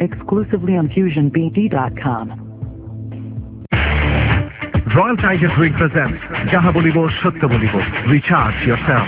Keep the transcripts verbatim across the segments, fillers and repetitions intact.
exclusively on fusion b d dot com. Royal Tiger Drink presents Jaha Bolibo Sotto Bolibo. Recharge yourself.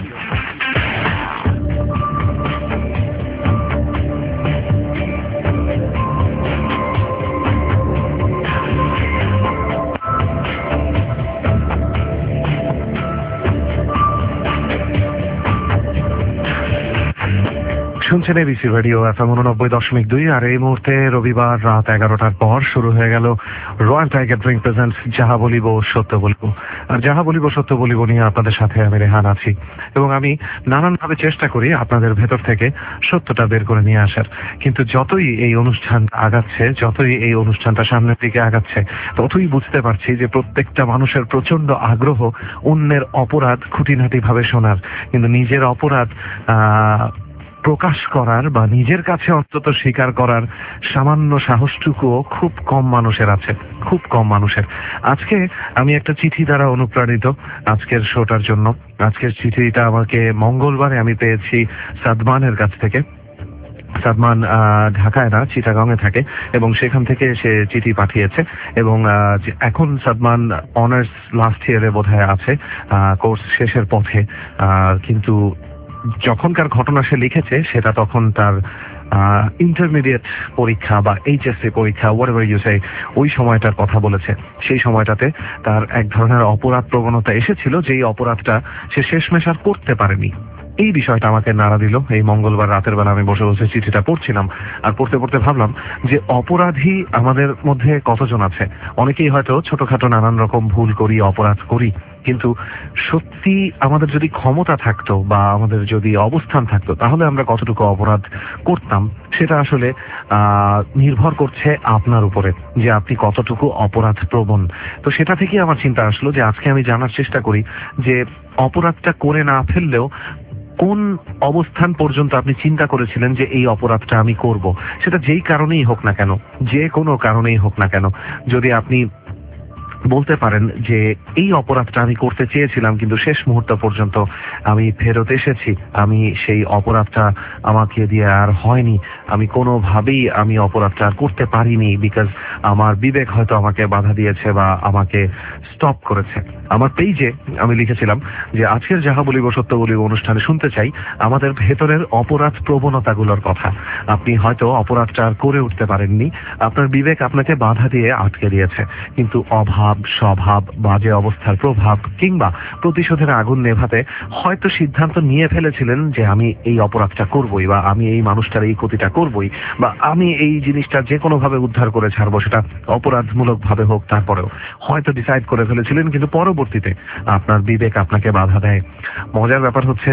শুনছেন ABC radio FM উননব্বই দশমিক দুই। আর এই মুহূর্তে রবিবার রাত এগারোটার পর শুরু হয়ে গেল রয়্যাল টাইগার ড্রিঙ্ক প্রেজেন্টস যাহা বলিব সত্য বলিব। আর যাহা বলিব সত্য বলিব নিয়ে আপনাদের সাথে আমি রেহান আছি, এবং আমি নানানভাবে চেষ্টা করি আপনাদের ভেতর থেকে সত্যটা বের করে নিয়ে আসার। কিন্তু যতই এই অনুষ্ঠান আগাচ্ছে, যতই এই অনুষ্ঠানটা সামনের দিকে আগাচ্ছে, ততই বুঝতে পারছি যে প্রত্যেকটা মানুষের প্রচন্ড আগ্রহ অন্যের অপরাধ খুঁটিনাটি ভাবে শোনার, কিন্তু নিজের অপরাধ আহ প্রকাশ করার বা নিজের কাছে অন্তত স্বীকার করার সামান্য সাহসটুকুও খুব কম মানুষের আছে, খুব কম মানুষের। আজকে আমি একটা চিঠি দ্বারা অনুপ্রাণিত আজকের শোটার জন্য। আজকের চিঠিটা আমাকে মঙ্গলবারে আমি পেয়েছি সাদমানের কাছ থেকে। সাদমান ঢাকায় না, চিটাগাংয়ে থাকে, এবং সেখান থেকে সে চিঠি পাঠিয়েছে। এবং এখন সাদমান অনার্স লাস্ট ইয়ারে বোধহয় আছে, কোর্স শেষের পথে। কিন্তু যখনকার ঘটনা সে লিখেছে সেটা তখন তার ইন্টারমিডিয়েট পরীক্ষা বা এইচএসসি পরীক্ষা, হোয়াটএভার ইউ সে, ওই সময়টার কথা বলেছে। সেই সময়টাতে তার এক ধরনের অপরাধ প্রবণতা এসেছিল, যেই অপরাধটা সে শেষমেশ আর করতে পারেনি। এই বিষয়টা আমাকে নাড়া দিল। এই মঙ্গলবার রাতের বেলা আমি বসে বসে চিঠিটা পড়ছিলাম, আর পড়তে পড়তে ভাবলাম যে অপরাধী আমাদের মধ্যে কতজন আছে। অনেকেই হয়তো ছোটখাটো নানান রকম ভুল করি, অপরাধ করি, কিন্তু সত্যি আমাদের যদি ক্ষমতা থাকতো বা আমাদের যদি অবস্থান থাকতো, তাহলে আমরা কতটুকু অপরাধ করতাম সেটা আসলে আহ নির্ভর করছে আপনার উপরে, যে আপনি কতটুকু অপরাধ প্রবণ। তো সেটা থেকে আমার চিন্তা আসলো যে আজকে আমি জানার চেষ্টা করি যে অপরাধটা করে না ফেললেও কোন অবস্থান পর্যন্ত আপনি চিন্তা করেছিলেন যে এই অপরাধটা আমি করব, সেটা যেই কারণেই হোক না কেন, যে কোনো কারণেই হোক না কেন। যদি আপনি বলতে পারেন যে এই অপরাধটা আমি করতে চেয়েছিলাম, কিন্তু শেষ মুহূর্ত পর্যন্ত আমি ফেরত এসেছি, আমি সেই অপরাধটা আমাকে দিয়ে আর হয়নি, আমি কোনোভাবেই আমি অপরাধটা আর করতে পারিনি, বিকজ আমার বিবেক হয়তো আমাকে বাধা দিয়েছে বা আমাকে স্টপ করেছে। আমার পেজে আমি লিখেছিলাম যে আজকের যাহা বলিব সত্য বলিব অনুষ্ঠানে শুনতে চাই আমাদের ভেতরের অপরাধ প্রবণতাগুলোর কথা। আপনি হয়তো অপরাধটা আর করে উঠতে পারেননি, আপনার বিবেক আপনাকে বাধা দিয়ে আটকে দিয়েছে, কিন্তু অভাব, স্বভাব, বাজে অবস্থার প্রভাব কিংবা প্রতিশোধের আগুন নেভাতে হয়তো সিদ্ধান্ত নিয়ে ফেলেছিলেন যে আমি এই অপরাধটা করবই, বা আমি এই মানুষটার এই ক্ষতিটা করবই, বা আমি এই জিনিসটা যে কোনো ভাবে উদ্ধার করে ছাড়বো, সেটা অপরাধমূলক ভাবে হোক। তারপরেও হয়তো ডিসাইড করে ফেলেছিলেন, কিন্তু পরবর্তীতে আপনার বিবেক আপনাকে বাধা দেয়। মজার ব্যাপার হচ্ছে,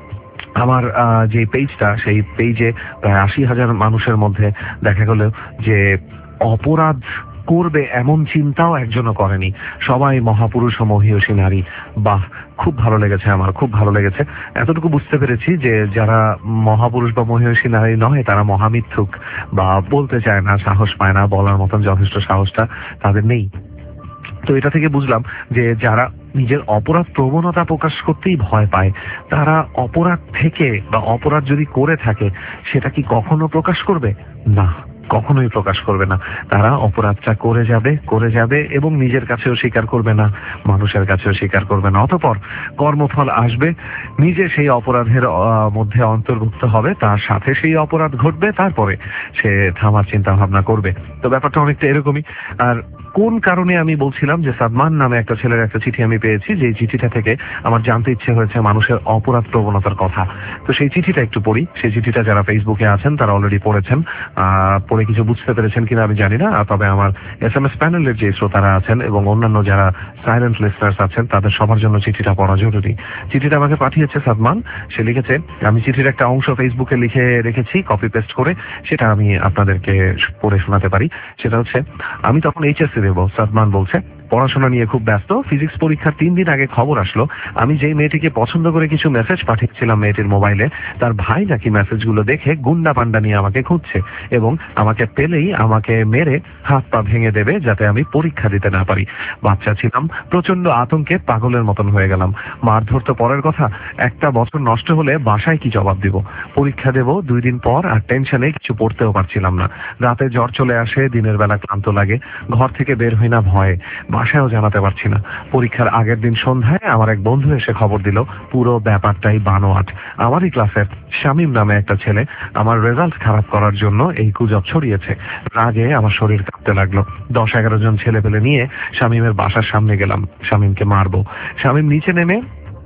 আমার যে পেজটা, সেই পেজে প্রায় আশি হাজার মানুষের মধ্যে দেখা গেল যে অপরাধ করবে এমন চিন্তাও একজনও করেনি। সবাই মহাপুরুষ ও মহীয়সী নারী। বাহ, খুব ভালো লেগেছে, আমার খুব ভালো লেগেছে। এতটুকু বুঝতে পেরেছি যে যারা মহাপুরুষ বা মহীয়সী নারী নয়, তারা মহামিথ্যুক, বা বলতে চায় না, সাহস পায় না, বলার মতন যথেষ্ট সাহসটা তাদের নেই। তো এটা থেকে বুঝলাম যে যারা নিজের অপরাধ প্রবণতা প্রকাশ করতেই ভয় পায়, তারা অপরাধ থেকে বা অপরাধ যদি করে থাকে সেটা কি কখনো প্রকাশ করবে? না, কখনোই প্রকাশ করবে না। তারা অপরাধটা করে যাবে করে যাবে এবং নিজের কাছেও স্বীকার করবে না, মানুষের কাছেও স্বীকার করবে না। অতঃপর কর্মফল আসবে, নিজে সেই অপরাধের মধ্যে অন্তর্ভুক্ত হবে, তার সাথে সেই অপরাধ ঘটবে, তারপরে সে থামার চিন্তা ভাবনা করবে। তো ব্যাপারটা অনেকটা এরকমই। আর কোন কারণে আমি বলছিলাম যে সাদমান নামে একটা ছেলের একটা চিঠি আমি পেয়েছি, যে চিঠিটা থেকে আমার জানতে ইচ্ছে হয়েছে মানুষের অপরাধ প্রবণতার কথা। তো সেই চিঠিটা একটু পড়ি। সেই চিঠিটা যারা ফেসবুকে আছেন তারা অলরেডি পড়েছেন, আহ পড়ে কিছু বুঝতে পেরেছেন কিনা আমি জানি না, তবে আমার এস এম এস প্যানেলের যে শ্রোতারা আছেন এবং অন্যান্য যারা সাইলেন্ট লিসনার্স আছেন তাদের সবার জন্য চিঠিটা পড়া জরুরি। চিঠিটা আমাকে পাঠিয়েছে সাদমান। সে লিখেছে, আমি চিঠির একটা অংশ ফেসবুকে লিখে রেখেছি কপি পেস্ট করে, সেটা আমি আপনাদেরকে পড়ে শোনাতে পারি। সেটা হচ্ছে, আমি তখন এইচএসসি দেব। সাদমান বলছে, পড়াশোনা নিয়ে খুব ব্যস্ত। ফিজিক্স পরীক্ষার তিন দিন আগে খবর আসলো আমি যেই মেয়েটিকে পছন্দ করে কিছু মেসেজ পাঠিয়েছিলাম মেয়েটির মোবাইলে, তার ভাই নাকি মেসেজগুলো দেখে গুন্ডা পান্ডা নিয়ে আমাকে খুঁজছে এবং আমাকে পেলেই আমাকে মেরে হাত পা ভেঙে দেবে যাতে আমি পরীক্ষা দিতে না পারি। বাচ্চা ছিলাম, প্রচন্ড আতঙ্কে পাগলের মতন হয়ে গেলাম। মারধর তো পরের কথা, একটা বছর নষ্ট হলে বাসায় কি জবাব দিব? পরীক্ষা দেব দুই দিন পর, আর টেনশনে কিছু পড়তেও পারছিলাম না। রাতে জ্বর চলে আসে, দিনের বেলা ক্লান্ত লাগে, ঘর থেকে বের হই না ভয়ে, বাসায়ও জানাতে পারছি না। পরীক্ষার আগের দিন সন্ধ্যায় আমার এক বন্ধু এসে খবর দিল পুরো ব্যাপারটাই বানোয়াট। আমারই ক্লাসের শামীম নামে একটা ছেলে আমার রেজাল্ট খারাপ করার জন্য এই গুজব ছড়িয়েছে। রাগে আমার শরীর কাঁপতে লাগলো। দশ এগারো জন ছেলে পেলে নিয়ে শামীমের বাসার সামনে গেলাম, শামীমকে মারবো। শামীম নিচে নেমে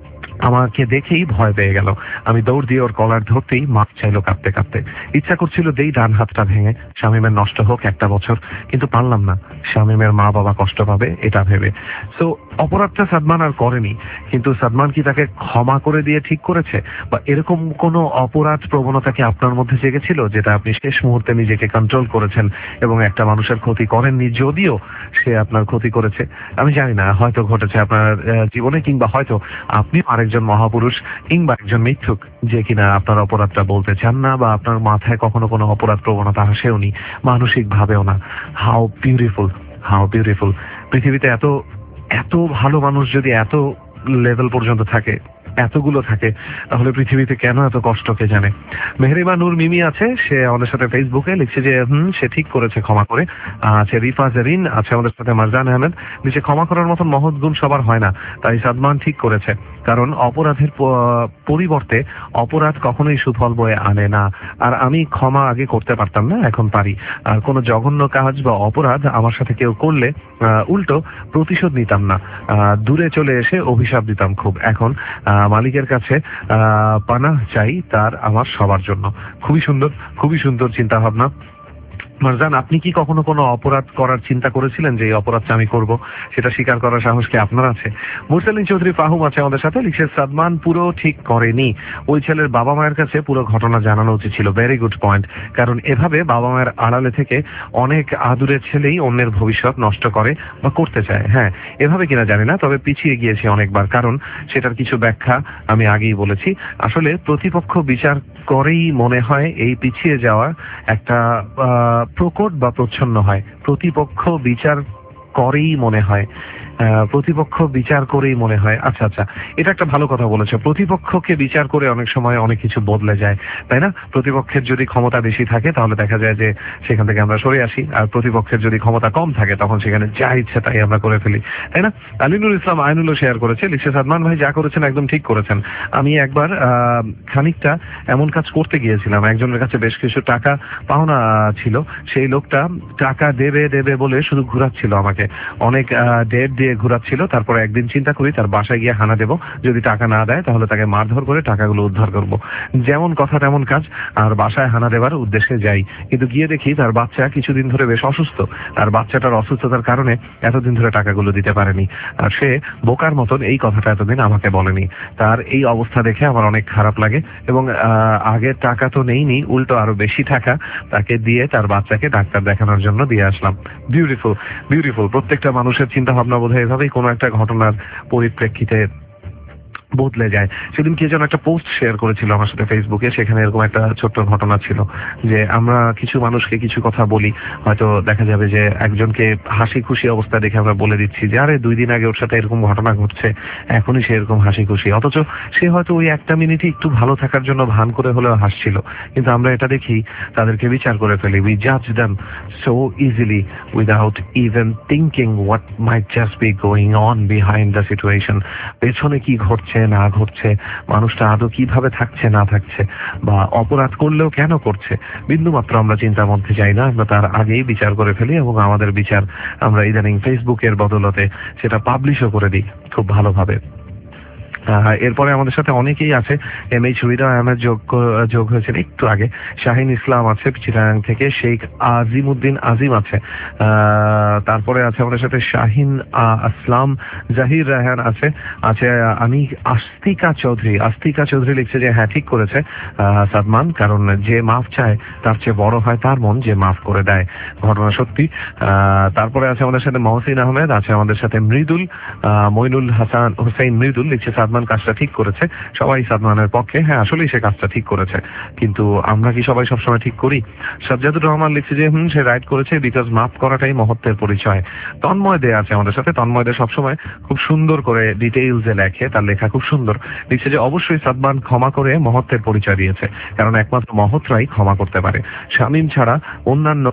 আমাকে দেখেই ভয় পেয়ে গেল। আমি দৌড় দিয়ে ওর কলার ধরতেই মাপ চাইলো কাঁপতে কাঁপতে। ইচ্ছা করছিল দেই ডান হাতটা ভেঙে, শামীমের নষ্ট হোক একটা বছর, কিন্তু পারলাম না। শামীমের মা বাবা কষ্ট পাবে এটা ভেবে। সো অপরাধটা সাদমান আর করেনি, কিন্তু সাদমান কি তাকে ক্ষমা করে দিয়ে ঠিক করেছে? বা এরকম কোনো অপরাধ প্রবণতা কি আপনার মধ্যে জেগেছিল যেটা আপনি শেষ মুহূর্তে নিজেকে কন্ট্রোল করেছেন এবং একটা মানুষের ক্ষতি করেননি, যদিও সে আপনার ক্ষতি করেছে? আমি জানি না, হয়তো ঘটেছে আপনার জীবনে, কিংবা হয়তো আপনি আরেকজন মহাপুরুষ কিংবা একজন মিথ্যুক যে কিনা আপনার অপরাধটা বলতে চান না, বা আপনার মাথায় কখনো কোনো অপরাধ প্রবণতা আসেও নি, মানসিক ভাবেও না। How beautiful, how beautiful. পৃথিবীতে এত এত ভালো মানুষ যদি এত লেভেল পর্যন্ত থাকে, এতগুলো থাকে, তাহলে পৃথিবীতে কেন এত কষ্ট কে জানে। মেহরিমা নূর মিমি আছে, সে আমাদের সাথে ফেসবুকে লিখছে যে হুম সে ঠিক করেছে ক্ষমা করে। আছে রিফা জেরিন আছে আমাদের সাথে, মারজান আহমেদ নিচে ক্ষমা করার মতন মহৎ গুণ সবার হয় না, তাই সাদমান ঠিক করেছে। কারণ অপরাধের পরিবর্তে অপরাধ কখনোই সুফল বয়ে আনে না। আর আমি ক্ষমা আগে করতে পারতাম না, এখন পারি। আর কোনো জঘন্য কাজ বা অপরাধ আমার সাথে কেউ করলে উল্টো প্রতিশোধ নিতাম না, দূরে চলে এসে অভিশাপ দিতাম খুব। এখন মালিকের কাছে আহ পানাহ চাই তার আমার সবার জন্য। খুবই সুন্দর, খুবই সুন্দর চিন্তা ভাবনা। মারজান, আপনি কি কখনো কোনো অপরাধ করার চিন্তা করেছিলেন যে এই অপরাধটা আমি করব, সেটা স্বীকার করার সাহস কি আপনার আছে? মুরসালিন চৌধুরী ফাহুম আছে আমাদের সাথে, লিখছে সাদমান পুরো ঠিক করেনি, ওই ছেলের বাবা মায়ের কাছে পুরো ঘটনা জানানো উচিত ছিল। Very good point. কারণ এভাবে বাবা মায়ের আড়ালে থেকে অনেক আদুরের ছেলেই অন্যের ভবিষ্যৎ নষ্ট করে বা করতে চায়। হ্যাঁ, এভাবে কিনা জানি না, তবে পিছিয়ে গিয়েছে অনেকবার। কারণ সেটার কিছু ব্যাখ্যা আমি আগেই বলেছি। আসলে প্রতিপক্ষ বিচার করেই মনে হয় এই পিছিয়ে যাওয়া একটা আহ প্রকট বা প্রচ্ছন্ন হয়। প্রতিপক্ষ বিচার করেই মনে হয় প্রতিপক্ষ বিচার করেই মনে হয় আচ্ছা আচ্ছা এটা একটা ভালো কথা বলেছে। প্রতিপক্ষকে বিচার করে অনেক সময় অনেক কিছু বদলে যায়, তাই না? প্রতিপক্ষের যদি ক্ষমতা বেশি থাকে তাহলে দেখা যায় যে সেখান থেকে আমরা সরে আসি, আর প্রতিপক্ষের যদি ক্ষমতা কম থাকে তখন সেখানে যা ইচ্ছে তাই আমরা করে ফেলি, তাই না? আলিনুর ইসলাম আইনুল্লাহ শেয়ার করেছে, লিখছে সাদমান ভাই যা করেছেন একদম ঠিক করেছেন। আমি একবার আহ খানিকটা এমন কাজ করতে গিয়েছিলাম, একজনের কাছে বেশ কিছু টাকা পাওনা ছিল, সেই লোকটা টাকা দেবে দেবে বলে শুধু ঘুরাচ্ছিল আমাকে, অনেক ডেট দিয়ে ঘুরাচ্ছিল। তারপরে একদিন চিন্তা করি তার বাসায় গিয়ে হানা দেব, যদি টাকা না দেয় তাহলে তাকে মারধর করে টাকাগুলো উদ্ধার করব। যেমন কথা তেমন কাজ, আর বাসায় হানা দেওয়ার উদ্দেশ্যে যাই। কিন্তু গিয়ে দেখি তার বাচ্চা কিছুদিন ধরে বেশ অসুস্থ, আর বাচ্চাটার অসুস্থতার কারণে এতদিন ধরে টাকাগুলো দিতে পারেনি। আর সে বোকার মতন এই কথাটা এতদিন আমাকে বলেনি। তার এই অবস্থা দেখে আমার অনেক খারাপ লাগে এবং আগের টাকা তো নেইনি, উল্টো আরো বেশি টাকা তাকে দিয়ে তার বাচ্চাকে ডাক্তার দেখানোর জন্য দিয়ে আসলাম। Beautiful, beautiful. প্রত্যেকটা মানুষের চিন্তা ভাবনা বোধ হয় এভাবেই কোনো একটা ঘটনার পরিপ্রেক্ষিতে বদলে যায়। সেদিন কে যেন একটা পোস্ট শেয়ার করেছিল আমার সাথে ফেসবুকে, সেখানে এরকম একটা ছোট্ট ঘটনা ছিল যে আমরা কিছু মানুষকে কিছু কথা বলি, হয়তো দেখা যাবে যে একজনকে হাসি খুশি অবস্থা দেখে আমরা বলে দিচ্ছি যে আরে দুই দিন আগে ওর সাথে এরকম ঘটনা ঘটছে, এখনই সে এরকম হাসি খুশি, অথচ সে হয়তো ওই একটা মিনিটই একটু ভালো থাকার জন্য ভান করে হলেও হাসছিল। কিন্তু আমরা এটা দেখি তাদেরকে বিচার করে ফেলি। উই জাজ them so easily without even thinking what might just be going on behind the situation. পেছনে কি ঘটছে না ঘটছে, মানুষটা আদৌ কিভাবে থাকছে না থাকছে, বা অপরাধ করলেও কেন করছে, বিন্দুমাত্র আমরা চিন্তার মধ্যে যাই না। আমরা তার আগেই বিচার করে ফেলি এবং আমাদের বিচার আমরা ইদানিং ফেসবুকের বদলতে সেটা পাবলিশও করে দিই খুব ভালোভাবে। এরপরে আমাদের সাথে অনেকেই আছে। এম এইচ হৃদয় আহমেদ যোগ যোগ হয়েছেন একটু আগে। শাহিন ইসলাম আছে চিটাগাং থেকে। শেখ আজিমউদ্দিন আজিম আছে। তারপরে আছে আমাদের সাথে শাহিন আসলাম, জাহির রায়হান আছে আছে আমি আস্তিকা চৌধুরী। আস্তিকা চৌধুরী লিখছে যে হ্যাঁ ঠিক করেছে সাদমান, কারণ যে মাফ চায় তার চেয়ে বড় হয় তার মন যে মাফ করে দেয়। ঘটনা সত্যি। তারপরে আছে আমাদের সাথে মহসিন আহমেদ, আছে আমাদের সাথে মৃদুল, মইনুল হাসান হোসেন মৃদুল লিখছে সাদমান কাজটা ঠিক করেছে। সবাই সাদমানের পক্ষে। হ্যাঁ আসলেই সে কাজটা ঠিক করেছে, কিন্তু আমরা কি সবাই সবসময় ঠিক করি? সাজ্জাদুর রহমান লিখছে যে হুম সে রাইট করেছে, বিকজ মাফ করাটাই মহত্বের পরিচয়। তন্ময় দে আছে আমাদের সাথে। তন্ময় দে সবসময় খুব সুন্দর করে ডিটেইলসে লেখে, তার লেখা খুব সুন্দর। লিখছে যে অবশ্যই সাদমান ক্ষমা করে মহত্বের পরিচয় দিয়েছে, কারণ একমাত্র মহৎরাই ক্ষমা করতে পারে। শামীম ছাড়া অন্যান্য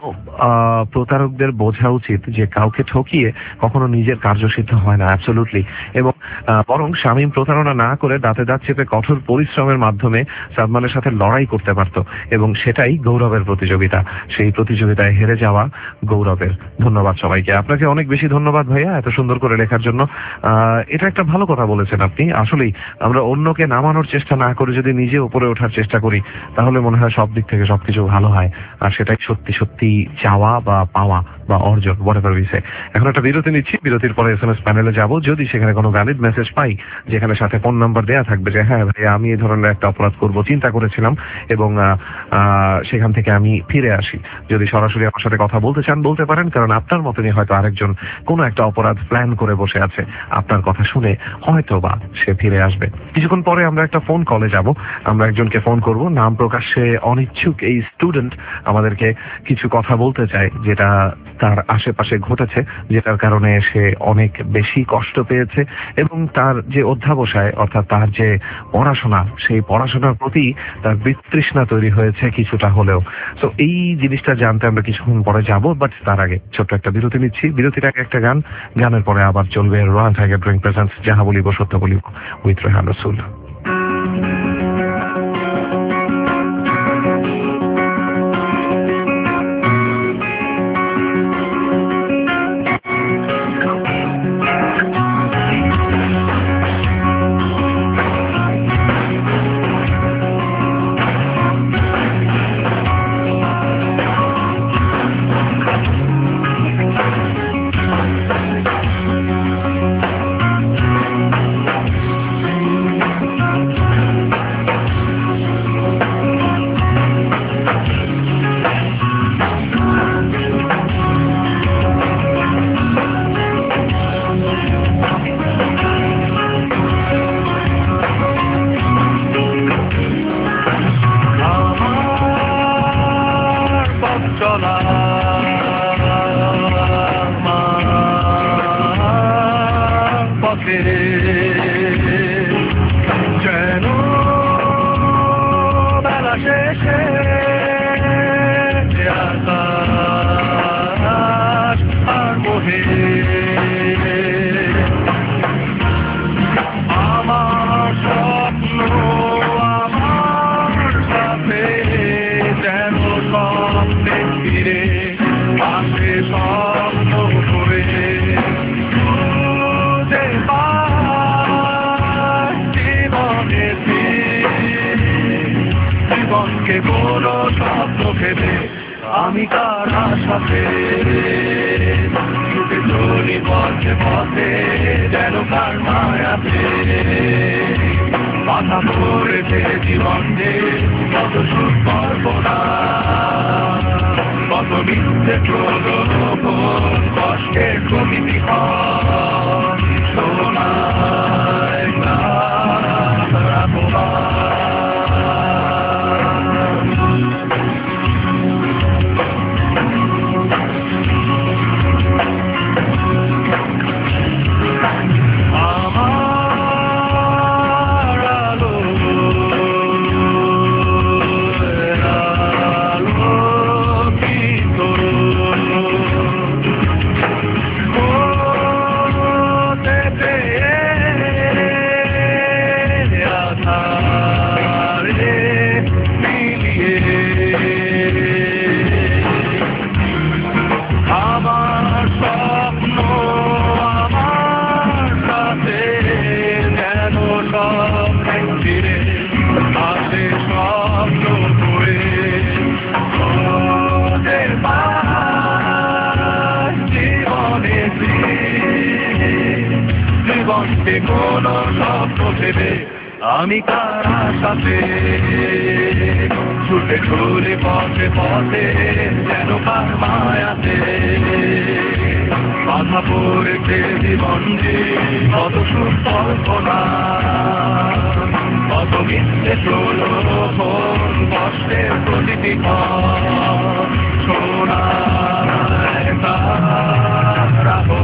প্রতারকদের বোঝা উচিত যে কাউকে ঠকিয়ে কখনো নিজের কার্যসিদ্ধ হয় না, অ্যাবসলিউটলি। এবং বরং শামীম প্রতারণা না করে দাঁতে দাঁত চেপে কঠোর পরিশ্রমের মাধ্যমে সাদমানের সাথে লড়াই করতে পারত, এবং সেটাই গৌরবের প্রতিযোগিতা। সেই প্রতিযোগিতায় হেরে যাওয়া গৌরবের। ধন্যবাদ সবাইকে। আপনাকে অনেক বেশি ধন্যবাদ ভাইয়া এত সুন্দর করে লেখার জন্য। এটা একটা ভালো কথা বলেছেন আপনি। আসলেই আমরা অন্যকে নামানোর চেষ্টা না করে যদি নিজে উপরে ওঠার চেষ্টা করি, তাহলে মনে হয় সব দিক থেকে সবকিছু ভালো হয়। আর সেটাই সত্যি সত্যি চাওয়া বা পাওয়া বা অর্জন, হোয়াটএভার উই সে। এখন একটা বিরতি নিচ্ছি। বিরতির পরে এস এম এস প্যানেলে যাবো। যদি সেখানে কোনো ভ্যালিড মেসেজ পাই, যেখানে সাথে ফোন নাম্বার দেয়া থাকবে যে হ্যাঁ ভাই আমি এই ধরনের একটা অপরাধ করব চিন্তা করেছিলাম এবং সেখান থেকে আমি ফিরে আসি, যদি সরাসরি আমার সাথে কথা বলতে চান বলতে পারেন, কারণ আপনার মতনই হয়তো আরেকজন কোনো একটা অপরাধ প্ল্যান করে বসে আছে। আপনার কথা শুনে হয়তো বা সে ফিরে আসবে। কিছুক্ষণ পরে আমরা একটা ফোন কলে যাব। আমরা একজনকে ফোন করব, নাম প্রকাশে অনিচ্ছুক এই স্টুডেন্ট আমাদেরকে কিছু কথা বলতে চায়, যেটা তার আশেপাশে ঘটেছে, যেটার কারণে সে অনেক বেশি কষ্ট পেয়েছে এবং তার যে অধ্যাবসায় অর্থাৎ তার যে পড়াশোনা, সেই পড়াশোনার প্রতি তার বিতৃষ্ণা তৈরি হয়েছে কিছুটা হলেও। তো এই জিনিসটা জানতে আমরা কিছুক্ষণ পরে যাব, বাট তার আগে ছোট্ট একটা বিরতি নিচ্ছি। বিরতির আগে একটা গান, গানের পরে আবার চলবে রয়্যাল টাইগার ড্রিঙ্ক প্রেজেন্টস যাহা বলিব সত্য বলিব উইথ রেহান রসুল। আমি কার আশাতে ছুটে চলি পথে পথে, যেন কার মায়াতে বাধা পড়েছে জীবনে, কত সুখ কল্পনা, কত মিথ্যে প্রলোভন, কষ্টের প্রকৃতি সোনায় মিথ্যে কোন স্বপ্ন ভেবে আমি কার আশাতে ছুটে চলে পথে পথে যেন কার মায়াতে বাধা পড়েছে জীবন যে কত সুকল্পনা কত মিথ্যে প্রলোভন কষ্টের প্রতিটি পথ সোনার তার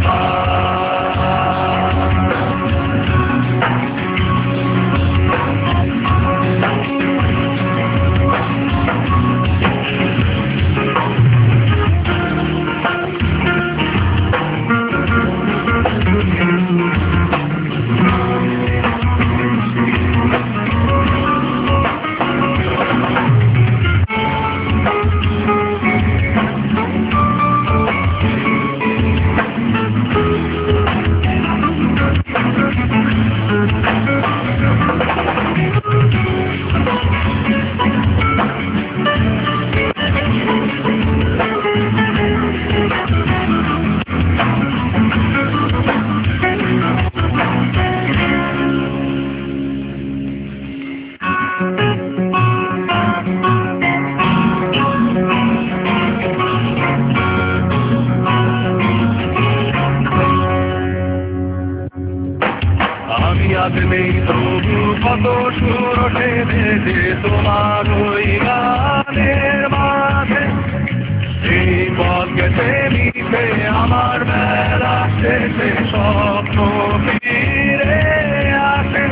নেই তবু কত সুর ওঠে ভেসে তোমার ওই গানের মাঝে এই পথ গেছে মিশে আমার বেলা শেষে স্বপ্ন ফিরে আসে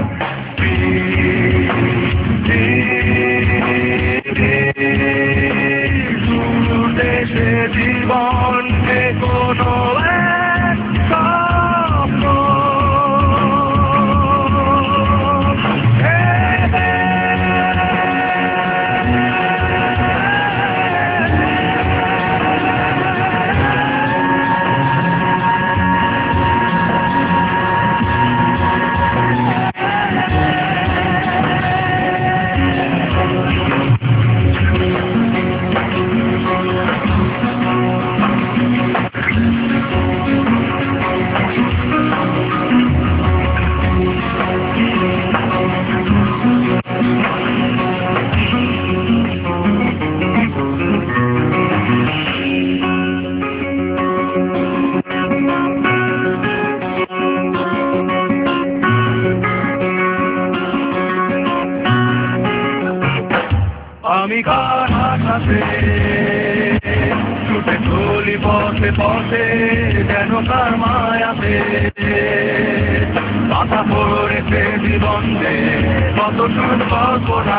দেশে জীবনকে কোনো এক স্বপ্ন আমি কার আশাতে ছুটে চলি পথে পথে যেন কার মায়াতে বাধা পড়েছে জীবন যে কত সুকল্পনা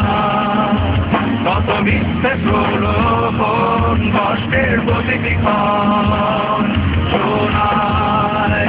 কত মিথ্যে প্রলোভন কষ্টের প্রতিটি ক্ষণ সোনায়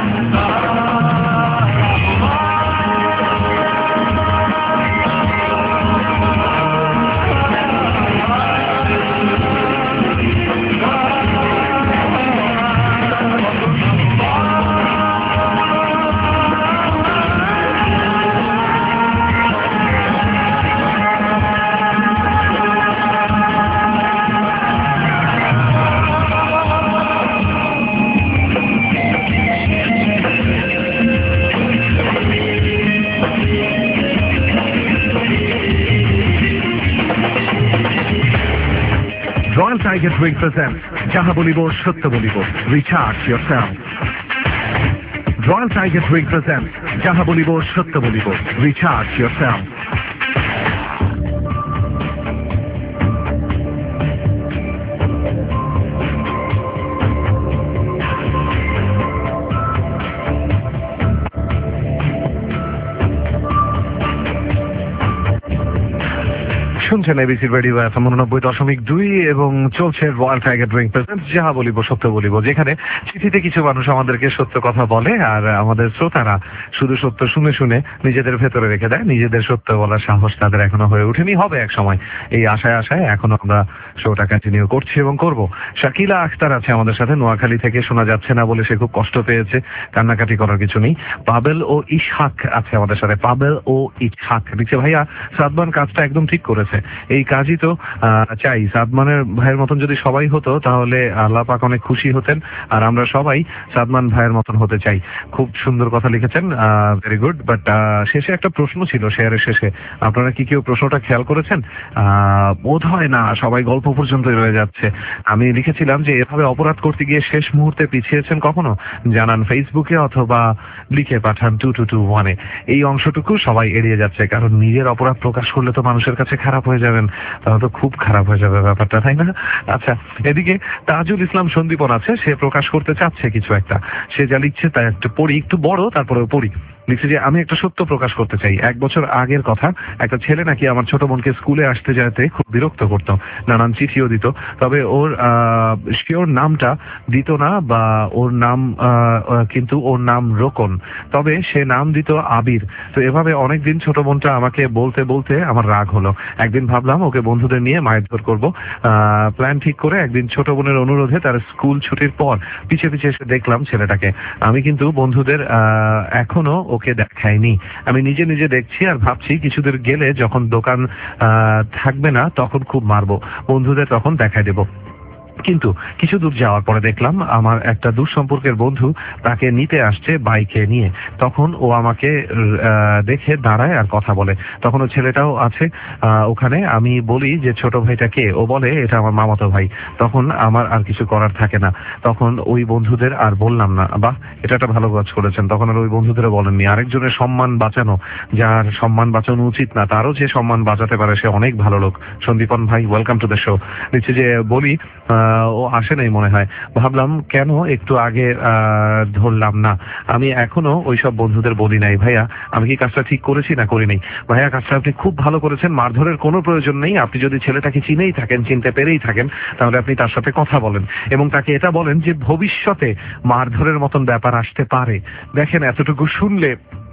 Royal Tiger Drink presents Jaha Bolibo Shatya Bolibo. Recharge yourself. Royal Tiger Drink presents Jaha Bolibo Shatya Bolibo. Recharge yourself. শুনছেন এবিসি রেডিও এফএম উননব্বই দশমিক দুই এবং চলছে রয়্যাল টাইগার ড্রিঙ্ক প্রেজেন্ট যাহা বলিব সত্য বলিব, যেখানে চিঠিতে কিছু মানুষ আমাদেরকে সত্য কথা বলে আর আমাদের শ্রোতারা শুধু সত্য শুনে শুনে নিজেদের ভেতরে রেখে দেয়। নিজেদের সত্য বলার সাহস তাদের এখনো হয়ে ওঠেনি, হবে এক সময়। এই আশায় আশায় এখনো আমরা শোটা কন্টিনিউ করছি এবং করব। শাকিলা আখতার আছে আমাদের সাথে, নোয়াখালী থেকে। শোনা যাচ্ছে না বলে সে খুব কষ্ট পেয়েছে, কান্নাকাটি করার কিছু নেই। পাবেল ও ইসহাক আছে আমাদের সাথে। পাবেল ও ইসহাক লিখছে, ভাইয়া সাদবান কাজটা একদম ঠিক করেছে, এই কাজই তো চাই। সাদমানের ভাইয়ের মতন যদি সবাই হতো তাহলে আল্লাহ পাক অনেক খুশি হতেন, আর আমরা সবাই সাদমান ভাইয়ের মতন হতে চাই। খুব সুন্দর কথা লিখেছেন, ভেরি গুড। বাট শেষে একটা প্রশ্ন ছিল, শেয়ারের শেষে আপনারা কি কেউ প্রশ্নটা খেয়াল করেছেন? বোধ হয় না, সবাই গল্প পর্যন্ত রয়ে যাচ্ছে। আমি লিখেছিলাম যে এভাবে অপরাধ করতে গিয়ে শেষ মুহূর্তে পিছিয়েছেন কখনো? জানান ফেসবুকে অথবা লিখে পাঠান টু টু টু ওয়ানে। এই অংশটুকু সবাই এড়িয়ে যাচ্ছে, কারণ নিজের অপরাধ প্রকাশ করলে তো মানুষের কাছে খারাপ হয়ে যাবেন, তাহলে তো খুব খারাপ হয়ে যাবে ব্যাপারটা, তাই না? আচ্ছা, এদিকে তাজুল ইসলাম সন্দীপন আছে, সে প্রকাশ করতে চাচ্ছে কিছু একটা। সে যা লিখছে তা একটু পড়ি, একটু বড়, তারপরেও পড়ি। লিখছে যে আমি একটা সত্য প্রকাশ করতে চাই। এক বছর আগের কথা, একটা ছেলে নাকি আমার ছোট বোনকে স্কুলে আসতে যেতে খুব বিরক্ত করত, নানান চিঠিও দিত, তবে ওর শিওর নামটা দিত না, বা ওর নাম কিন্তু ওর নাম রোকন, তবে সে নাম দিত আবির। তো এভাবে অনেকদিন ছোট বোনটা আমাকে বলতে বলতে আমার রাগ হলো। একদিন ভাবলাম ওকে বন্ধুদের নিয়ে মারধর করবো। প্ল্যান ঠিক করে একদিন ছোট বোনের অনুরোধে তার স্কুল ছুটির পর পিছে পিছে এসে দেখলাম ছেলেটাকে। আমি কিন্তু বন্ধুদের আহ এখনো ওকে দেখাইনি, আমি নিজে নিজে দেখছি আর ভাবছি কিছুদিন গেলে যখন দোকান আহ থাকবে না তখন খুব মারবো, বন্ধুদের তখন দেখাই দেবো। কিন্তু কিছু দূর যাওয়ার পরে দেখলাম আমার একটা দূর সম্পর্কের বন্ধু তাকে নিতে আসছে বাইকে নিয়ে। তখন ও আমাকে দেখে দাঁড়ায় আর কথা বলে। তখন ও ছেলেটাও আছে ওখানে। আমি বলি যে ছোট ভাইটা কে? ও বলে এটা আমার মামাতো ভাই। তখন আমার আর কিছু করার থাকে না, তখন ওই বন্ধুদের আর বললাম না। বাহ, এটা একটা ভালো কাজ করেছেন। তখন আর ওই বন্ধুদেরও বলেননি। আরেকজনের সম্মান বাঁচানো, যার সম্মান বাঁচানো উচিত না তারও যে সম্মান বাঁচাতে পারে সে অনেক ভালো লোক। সন্দীপন ভাই, ওয়েলকাম টু দ্য শো। নিচে যে বলি ও আসে নাই মনে হয়, ভাবলাম কেন একটু আগে ধরলাম না। আমি এখনো ওইসব বন্ধুদের বলি নাই ভাইয়া আমি কি কাজটা ঠিক করেছি না করি নাই। ভাইয়া কাজটা আপনি খুব ভালো করেছেন, মারধরের কোনো প্রয়োজন নেই। আপনি যদি ছেলেটাকে চিনেই থাকেন, চিনতে পেরেই থাকেন, তাহলে আপনি তার সাথে কথা বলেন এবং তাকে এটা বলেন যে ভবিষ্যতে মারধরের মতন ব্যাপার আসতে পারে। দেখেন এতটুকু শুনলে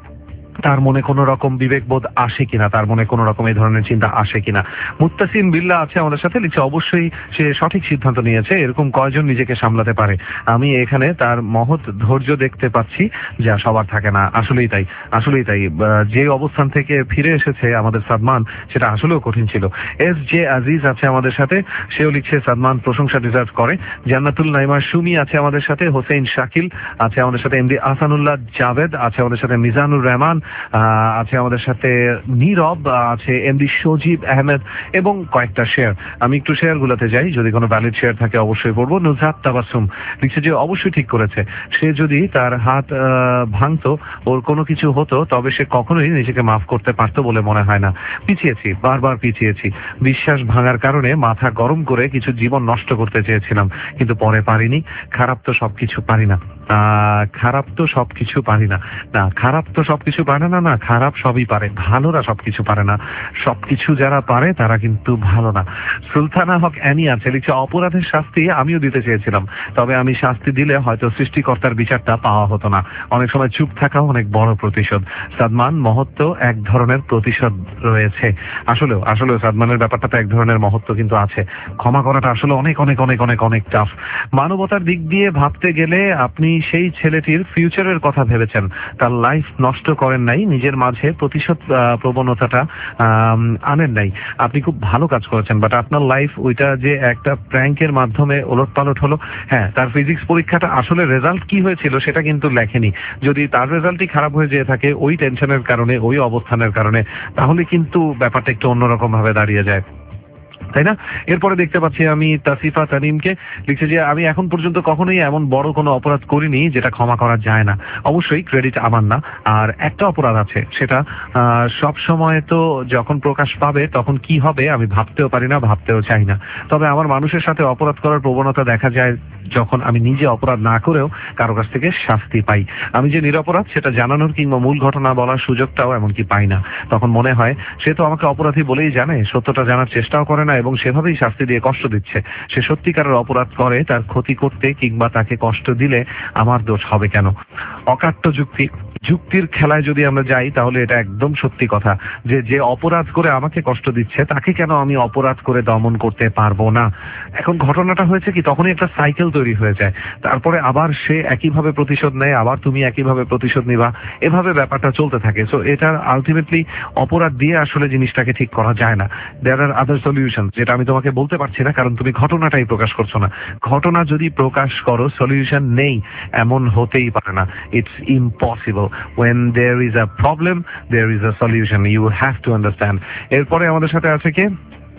তার মনে কোনো রকম বিবেকবোধ আসে কিনা, তার মনে কোনো রকম এই ধরনের চিন্তা আসে কিনা। মুত্তাসিম বিল্লাহ আছে আমাদের সাথে, লিখছে অবশ্যই সে সঠিক সিদ্ধান্ত নিয়েছে, এরকম কয়জন নিজেকে সামলাতে পারে। আমি এখানে তার মহৎ ধৈর্য দেখতে পাচ্ছি, যা সবার থাকে না। আসলেই তাই, আসলেই তাই। যে অবস্থান থেকে ফিরে এসেছে আমাদের সাদমান, সেটা আসলেও কঠিন ছিল। এস জে আজিজ আছে আমাদের সাথে, সেও লিখছে সাদমান প্রশংসা ডিজার্ভ করে। জান্নাতুল নাইমা সুমি আছে আমাদের সাথে, হোসেন শাকিল আছে আমাদের সাথে, এমডি আহসানুল্লাহ জাভেদ আছে আমাদের সাথে, মিজানুর রহমান আছে আমাদের সাথে, নীরব আছে, এমডি সজীব আহমেদ এবং কয়েকটা শেয়ার। আমি একটু শেয়ার গুলাতে যাই, যদি কোনো ভ্যালিড শেয়ার থাকে অবশ্যই পড়বো। নুজহাত তাবাসসুম লিখছে যে অবশ্যই ঠিক করেছে, সে যদি তার হাত ভাঙতো, ওর কোনো কিছু হতো, তবে সে কখনোই নিজেকে মাফ করতে পারতো বলে মনে হয় না। পিছিয়েছি, বারবার পিছিয়েছি। বিশ্বাস ভাঙার কারণে মাথা গরম করে কিছু জীবন নষ্ট করতে চেয়েছিলাম, কিন্তু পরে পারিনি। খারাপ তো সবকিছু পারি না, আহ খারাপ তো সবকিছু পারি না না খারাপ তো সবকিছু পারে না না খারাপ সবই পারে, ভালোরা সবকিছু পারে না। সবকিছু যারা পারে তারা কিন্তু ভালো না। সুলতানা হক অ্যানি আছে, লিখছে অপরাধের শাস্তি আমিও দিতে চেয়েছিলাম, তবে আমি শাস্তি দিলে হয়তো সৃষ্টিকর্তার বিচারটা পাওয়া হতো না। অনেক সময় চুপ থাকা অনেক বড় প্রতিশোধ। সাদমান মহত্ব এক ধরনের প্রতিশোধ রয়েছে। আসলেও আসলেও সাদমানের ব্যাপারটা তো এক ধরনের মহত্ব কিন্তু আছে। ক্ষমা করাটা আসলে অনেক অনেক অনেক অনেক অনেক টাফ। মানবতার দিক দিয়ে ভাবতে গেলে আপনি সেই ছেলেটির ফিউচারের কথা ভেবেছেন, তার লাইফ নষ্ট করেন নাই, নিজের মাঝে প্রতিশোধ প্রবণতাটা আনেন নাই। আপনি খুব ভালো কাজ করেছেন, বাট আপনার লাইফ ওইটা যে একটা প্র্যাঙ্কের মাধ্যমে ওলট পালট হলো। হ্যাঁ, তার ফিজিক্স পরীক্ষাটা আসলে রেজাল্ট কি হয়েছিল সেটা কিন্তু লেখেনি। যদি তার রেজাল্টই খারাপ হয়ে যেয়ে থাকে ওই টেনশনের কারণে, ওই অবস্থানের কারণে, তাহলে কিন্তু ব্যাপারটা একটু অন্যরকম ভাবে দাঁড়িয়ে যায়, তাই না? এরপরে দেখতে পাচ্ছি আমি তাসিফা তানিমকে, লিখছে যে আমি এখন পর্যন্ত কখনোই এমন বড় কোনো অপরাধ করিনি যেটা ক্ষমা করা যায় না। অবশ্যই ক্রেডিট আমার না। আর একটা অপরাধ আছে, সেটা সব সময় তো যখন প্রকাশ পাবে তখন কি হবে আমি ভাবতেও পারি না, ভাবতেও চাই না। তবে আমার মানুষের সাথে অপরাধ করার প্রবণতা দেখা যায় যখন আমি নিজে অপরাধ না করেও কারো কাছ থেকে শাস্তি পাই। আমি যে নিরপরাধ সেটা জানানোর কিংবা মূল ঘটনা বলার সুযোগটাও এমনকি পাই না। তখন মনে হয় সে তো আমাকে অপরাধী বলেই জানে, সত্যটা জানার চেষ্টাও করে না এবং সেভাবেই শাস্তি দিয়ে কষ্ট দিচ্ছে। সে সত্যিকারের অপরাধ করে তার ক্ষতি করতে কিংবা তাকে কষ্ট দিলে আমার দোষ হবে কেন? অকাট্য যুক্তি, যুক্তির খেলায় যদি আমরা যাই তাহলে এটা একদম সত্যি কথা যে যে অপরাধ করে আমাকে কষ্ট দিচ্ছে তাকে কেন আমি অপরাধ করে দমন করতে পারবো না? এখন ঘটনাটা হয়েছে কি, তখনই একটা সাইকেল তৈরি হয়ে যায়, তারপরে আবার সে একইভাবে প্রতিশোধ নেয়, আবার তুমি একইভাবে প্রতিশোধ নিবা, এভাবে ব্যাপারটা চলতে থাকে। সো এটার আলটিমেটলি অপরাধ দিয়ে আসলে জিনিসটাকে ঠিক করা যায় না। দেয়ার আর আদার সলিউশন, যেটা আমি তোমাকে বলতে পারছি না কারণ তুমি ঘটনাটাই প্রকাশ করছো না। ঘটনা যদি প্রকাশ করো, সলিউশন নেই এমন হতেই পারে না। It's impossible. When there is a problem there is a solution, you have to understand. এরপরে আমাদের সাথে আছে কে?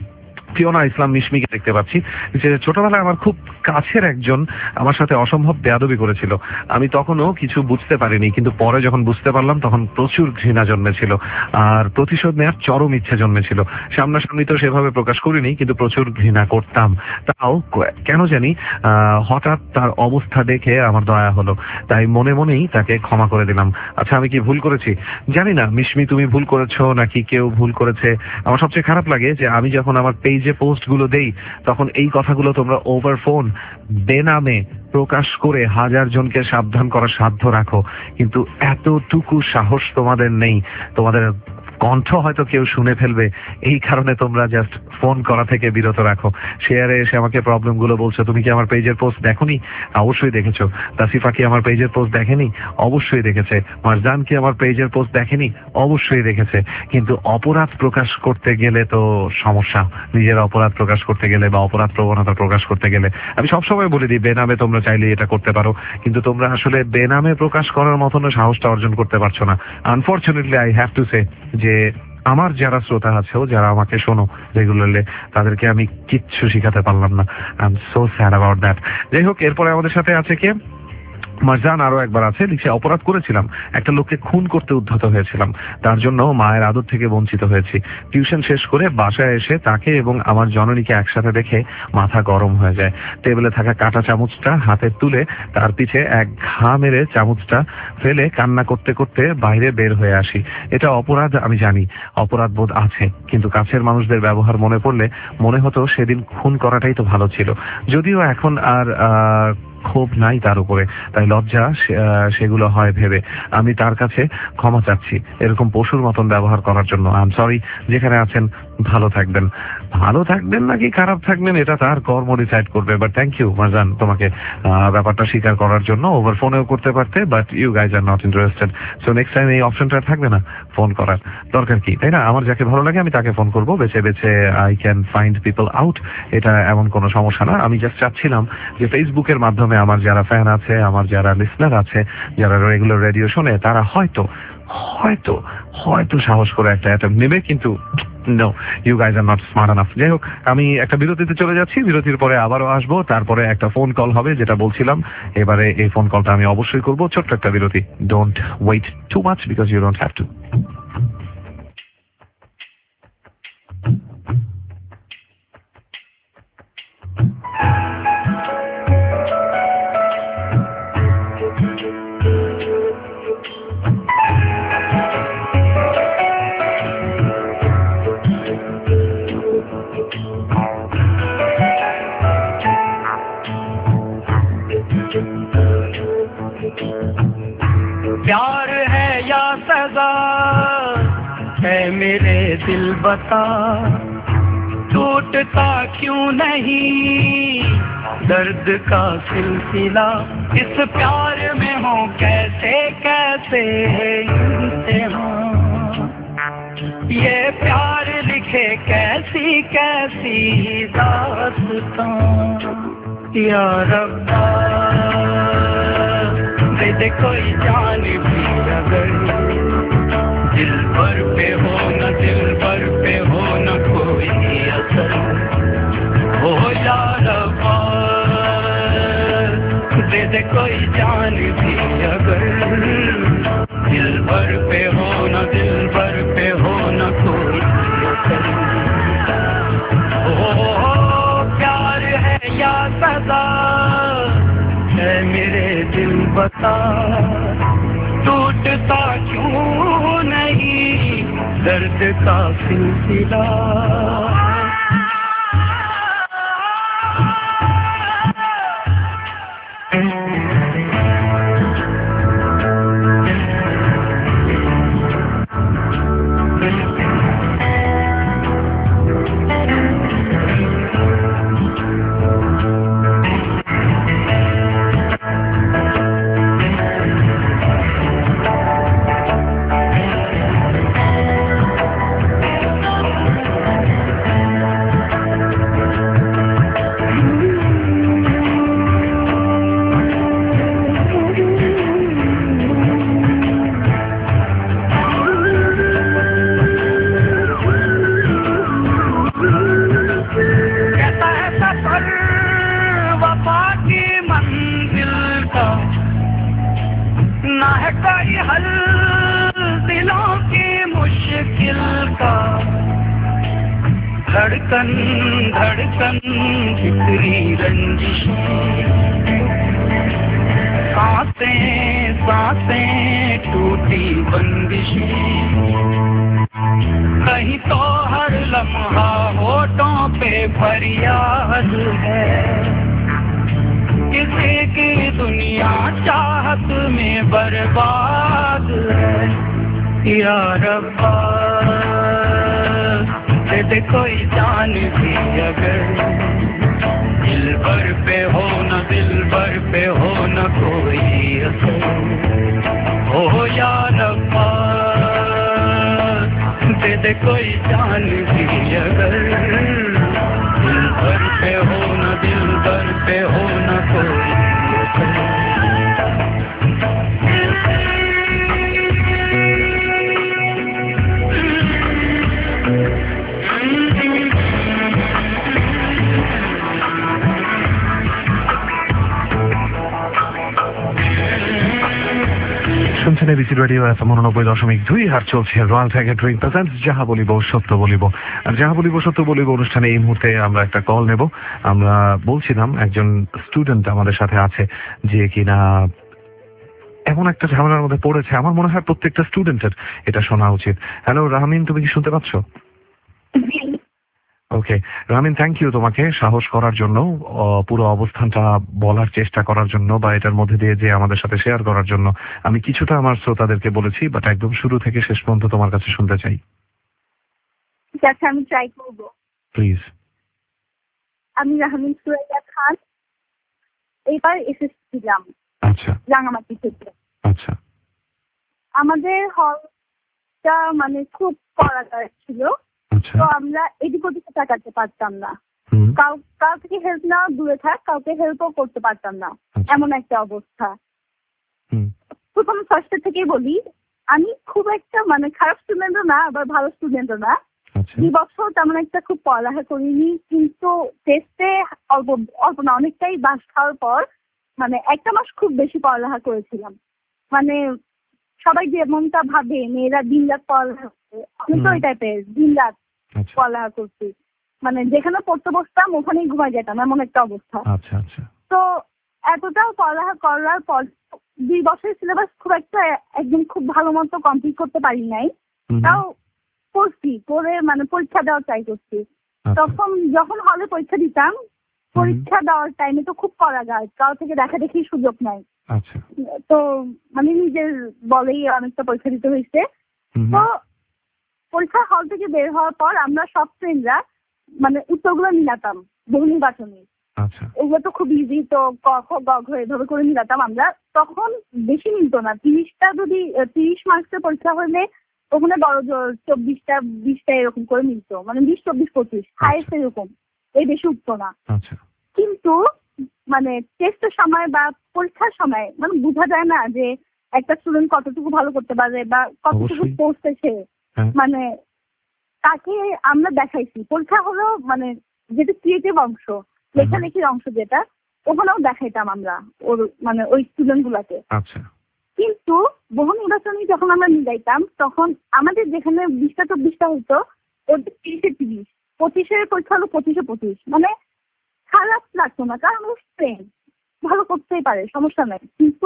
ফিওনা ইসলাম মিশমিকে দেখতে পাচ্ছি, যে ছোটবেলায় আমার খুব কাছের একজন আমার সাথে অসম্ভব বেয়াদবি করেছিল। আমি তখনও কিছু বুঝতে পারিনি, কিন্তু পরে যখন বুঝতে পারলাম তখন প্রচুর ঘৃণা জন্মেছিল আর প্রতিশোধ নেওয়ার চরম ইচ্ছে জন্মেছিল। সামনাসামনি তো সেভাবে প্রকাশ করিনি, কিন্তু প্রচুর ঘৃণা করতাম। তাও কেন জানি আহ হঠাৎ তার অবস্থা দেখে আমার দয়া হলো, তাই মনে মনেই তাকে ক্ষমা করে দিলাম। আচ্ছা, আমি কি ভুল করেছি জানি না, মিশমি তুমি ভুল করেছো নাকি কেউ ভুল করেছে। আমার সবচেয়ে খারাপ লাগে যে আমি যখন আমার পেজে পোস্ট গুলো দেই তখন এই কথাগুলো তোমরা ওভার ফোন বেনামে প্রকাশ করে হাজার জনকে সাবধান করার সাধ্য রাখো, কিন্তু এতটুকু সাহস তোমাদের নেই। তোমাদের কণ্ঠ হয়তো কেউ শুনে ফেলবে, এই কারণে তোমরা জাস্ট ফোন করা থেকে বিরত রাখো। শেয়ারে এসে আমাকে প্রবলেম গুলো বলছো। তুমি কি আমার পেজের পোস্ট দেখোনি? অবশ্যই দেখেছো। তাসিফা কি আমার পেজের পোস্ট দেখেনি? অবশ্যই দেখেছে। মারজান কি আমার পেজের পোস্ট দেখেনি? অবশ্যই দেখেছে। কিন্তু অপরাধ প্রকাশ করতে গেলে তো সমস্যা। নিজের অপরাধ প্রকাশ করতে গেলে বা অপরাধ প্রবণতা প্রকাশ করতে গেলে আমি সবসময় বলে দিই, বেনামে তোমরা চাইলে এটা করতে পারো, কিন্তু তোমরা আসলে বেনামে প্রকাশ করার মতন সাহসটা অর্জন করতে পারছো না। Unfortunately I have to say যে আমার যারা শ্রোতা আছে, যারা আমাকে শোনো রেগুলারলি, তাদেরকে আমি কিচ্ছু শিখাতে পারলাম না। I am so sad about that. যাই হোক, এরপরে আমাদের সাথে আছে কে? মারজান আরো একবার আছে, লিখছে অপরাধ করেছিলাম, একটা লোককে খুন করতে উদ্ধত হয়েছিলাম, তার জন্য মায়ের আদর থেকে বঞ্চিত হয়েছি। টিউশন শেষ করে বাসায় এসে তাকে এবং আমার জননীকে একসাথে দেখে মাথা গরম হয়ে যায়। টেবিলে থাকা কাঁটা চামচটা হাতে তুলে তার পিছে এক ঘা মেরে চামচটা ফেলে কান্না করতে করতে বাইরে বের হয়ে আসি। এটা অপরাধ, আমি জানি অপরাধ বোধ আছে, কিন্তু কাছের মানুষদের ব্যবহার মনে পড়লে মনে হতো সেদিন খুন করাটাই তো ভালো ছিল। যদিও এখন আর আহ ক্ষোভ নাই তার উপরে, তাই লজ্জা সেগুলো হয় ভেবে আমি তার কাছে ক্ষমা চাচ্ছি এরকম পশুর মতন ব্যবহার করার জন্য। I am sorry. যেখানে আছেন ভালো থাকবেন। ভালো থাকবেন নাকি খারাপ থাকবেন এটা তার কর্ম ডিসাইড করবে। বাট থ্যাংক ইউ মারজান তোমাকে ব্যাপারটা স্বীকার করার জন্য। ওভার ফোনেও করতে পারতে, but you guys are not interested. So next time এই অপশনটা থাকবে না ফোন করার। দরকার কি, তাই না? আমার যাকে ভালো লাগে আমি তাকে ফোন করবো, বেছে বেছে I can find people out. এটা এমন কোনো সমস্যা না। আমি জাস্ট চাচ্ছিলাম যে ফেসবুকের মাধ্যমে আমার যারা ফ্যান আছে, আমার যারা লিসনার আছে, যারা রেগুলার রেডিও শোনে, তারা হয়তো হয়তো হয়তো সাহস করে একটা অ্যাটেম্প নেবে, কিন্তু no, you guys are not smart enough. যাই হোক, আমি একটা বিরতিতে চলে যাচ্ছি, বিরতির পরে আবারও আসবো, তারপরে একটা ফোন কল হবে যেটা বলছিলাম। এবারে এই ফোন কলটা আমি অবশ্যই করবো। ছোট্ট একটা বিরতি। Don't wait too much because you don't have to. प्यार है या सजा है मेरे दिल बता, टूटता क्यों नहीं दर्द का सिलसिला, इस प्यार में हो कैसे कैसे इम्तिहान, ये प्यार लिखे कैसी कैसी दास्तां, या रब्बा दे कोई जान भी अगर दिल पर पे हो न दिल पर पे हो न कोई असर, हो या रब्बा दे दे कोई जान भी अगर दिल पर पे हो न दिल पर पे हो न कोई असर। ओ प्यार है या सजा है मेरे दिल बता, टूटता क्यों नहीं दर्द का सिलसिला। कोई हल दिलों की मुश्किल का धड़कन धड़कन फिक्री रंजिशें सांसें सांसें टूटी बंदिशें कहीं तो हर लम्हा होठों पे फरियाद है किसी की दुनिया चाहत में बर्बाद है या रब्बा दे दे कोई जान भी अगर दिल भर पे हो न दिल भर पे हो न कोई असर हो या रब्बा दे दे कोई जान भी अगर दिल भर पे हो न दिल भर पे हो न कोई असर শুনছেন এবিসি রেডিও এফ এম উননব্বই দশমিক দুই আর চলছে রয়্যাল টাইগার ড্রিঙ্ক প্রেজেন্টস যাহা বলিব সত্য বলিব। আর যাহা বলিব সত্য বলিব অনুষ্ঠানে এই মুহূর্তে আমরা একটা কল নেব। আমরা বলছিলাম একজন স্টুডেন্ট আমাদের সাথে আছে যে কিনা এমন একটা ঝামেলার মধ্যে পড়েছে, আমার মনে হয় প্রত্যেকটা স্টুডেন্টের এটা শোনা উচিত। হ্যালো রাহমিন, তুমি কি শুনতে পাচ্ছ? ওকে রামিন, থ্যাংক ইউ তোমাকে সাহস করার জন্য, পুরো অবস্থানটা বলার চেষ্টা করার জন্য বা এটার মধ্যে দিয়ে যে আমাদের সাথে শেয়ার করার জন্য। আমি কিছুটা আমার শ্রোতাদেরকে বলেছি, বাট একদম শুরু থেকে শেষ পর্যন্ত তোমার কাছে শুনতে চাই। ঠিক আছে, আমি ট্রাই করব। প্লিজ। আমি রাহমিন সুরাইয়া খান, এবার এসএসসি দিলাম। আচ্ছা। রাঙামাটি থেকে। আচ্ছা। আমাদের হলটা মানে খুব কড়াকড়ি ছিল, তো আমরা এদিক ওদিকে তাকাতে পারতাম না। কাউ কাউ থেকে হেল্প নেওয়া দূরে থাক, কাউকে হেল্পও করতে পারতাম না, এমন একটা অবস্থা। প্রথম ফার্স্ট থেকেই বলি, আমি খুব একটা মানে খারাপ স্টুডেন্টও না, আবার ভালো স্টুডেন্টও না। দুই বছর তেমন একটা খুব পড়ালেখা করিনি, কিন্তু টেস্টে অল্প অল্প না অনেকটাই বাস খাওয়ার পর মানে একটা মাস খুব বেশি পড়ালেখা করেছিলাম। মানে সবাই যেমনটা ভাবে মেয়েরা দিন রাত পড়ালেখা করে, আমি তো ওই টাইপের দিন রাত পড়ালেখা করছি। মানে যেখানে পড়তে বসতাম ওখানেই ঘুমাই যেতাম, এমন একটা অবস্থা। তো এতটা পড়ালেখা করার পর দুই বছরের সিলেবাস খুব একটা একদম খুব ভালো মতো কমপ্লিট করতে পারি নাই, তাও করছি, করে মানে পরীক্ষা দেওয়ার ট্রাই করছি। তখন যখন হলে পরীক্ষা দিতাম, পরীক্ষা দেওয়ার টাইমে তো খুব করা যায়, কারো থেকে দেখা দেখি সুযোগ নাই। তো মানে নিজের বলেই অনেকটা পরীক্ষা দিতে হয়েছে। তো পরীক্ষার হল থেকে বের হওয়ার পর আমরা সব ফ্রেন্ডরা মানে উত্তরগুলো মিলাতাম বহু নির্বাচনী, এগুলো তো খুব ইজি, তো ক খ গ ঘ এভাবে করে মিলাতাম আমরা। তখন বেশি মিলতো না, তিরিশটা যদি তিরিশ মার্কসের পরীক্ষা হলে ওখানে বড় জোর চব্বিশটা বিশটা এরকম করে মিলতো, মানে বিশ চব্বিশ পঁচিশ হাইস্ট এরকম, এই বেশি উঠতো না। কিন্তু মানে টেস্টের সময় বা পরীক্ষার সময় মানে বোঝা যায় না যে একটা স্টুডেন্ট কতটুকু ভালো করতে পারে বা কতটুকু পড়তেছে। মানে তাকে আমরা দেখাইছি, পরীক্ষা হলো মানে যেটা ক্রিয়েটিভ অংশ, লেখালেখির অংশ যেটা, ওখানেও দেখাইতাম আমরা ওর মানে ওই স্টুডেন্ট গুলাকে। কিন্তু বহু নির্বাচনী যখন আমরা মিলাইতাম তখন আমাদের যেখানে বিশটা চব্বিশটা হতো ওদের তিরিশে তিরিশ, পঁচিশের পরীক্ষা হলো পঁচিশে পঁচিশ। মানে খারাপ লাগতো না, কারণ ও ফ্রেন্ড ভালো করতেই পারে, সমস্যা নাই। কিন্তু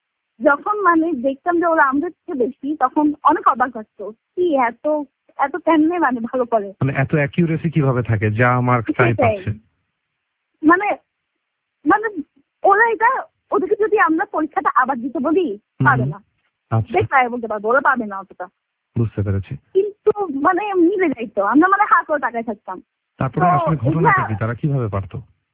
যখন মানে দেখতাম যে ওরা আমাদের থেকে বেশি, তখন অনেক অবাক লাগতো, কি এত এত কেমনে মানে ভালো করে, মানে এত অ্যাকিউরেসি কিভাবে থাকে যা মার্ক তাই পাচ্ছে। মানে মানে ওরা এটা, ওদেরকে যদি আমরা পরীক্ষাটা আবার দিতে বলি পাবে না, দেখ বলতে পারবো, ওরা পাবে না অতটা। বুঝতে পেরেছি। কিন্তু মানে মিলে যাইতো, আমরা মানে হা করে তাকায় থাকতাম। তারপরে আসলে ঘটনাটা কি, তারা কিভাবে পারতো?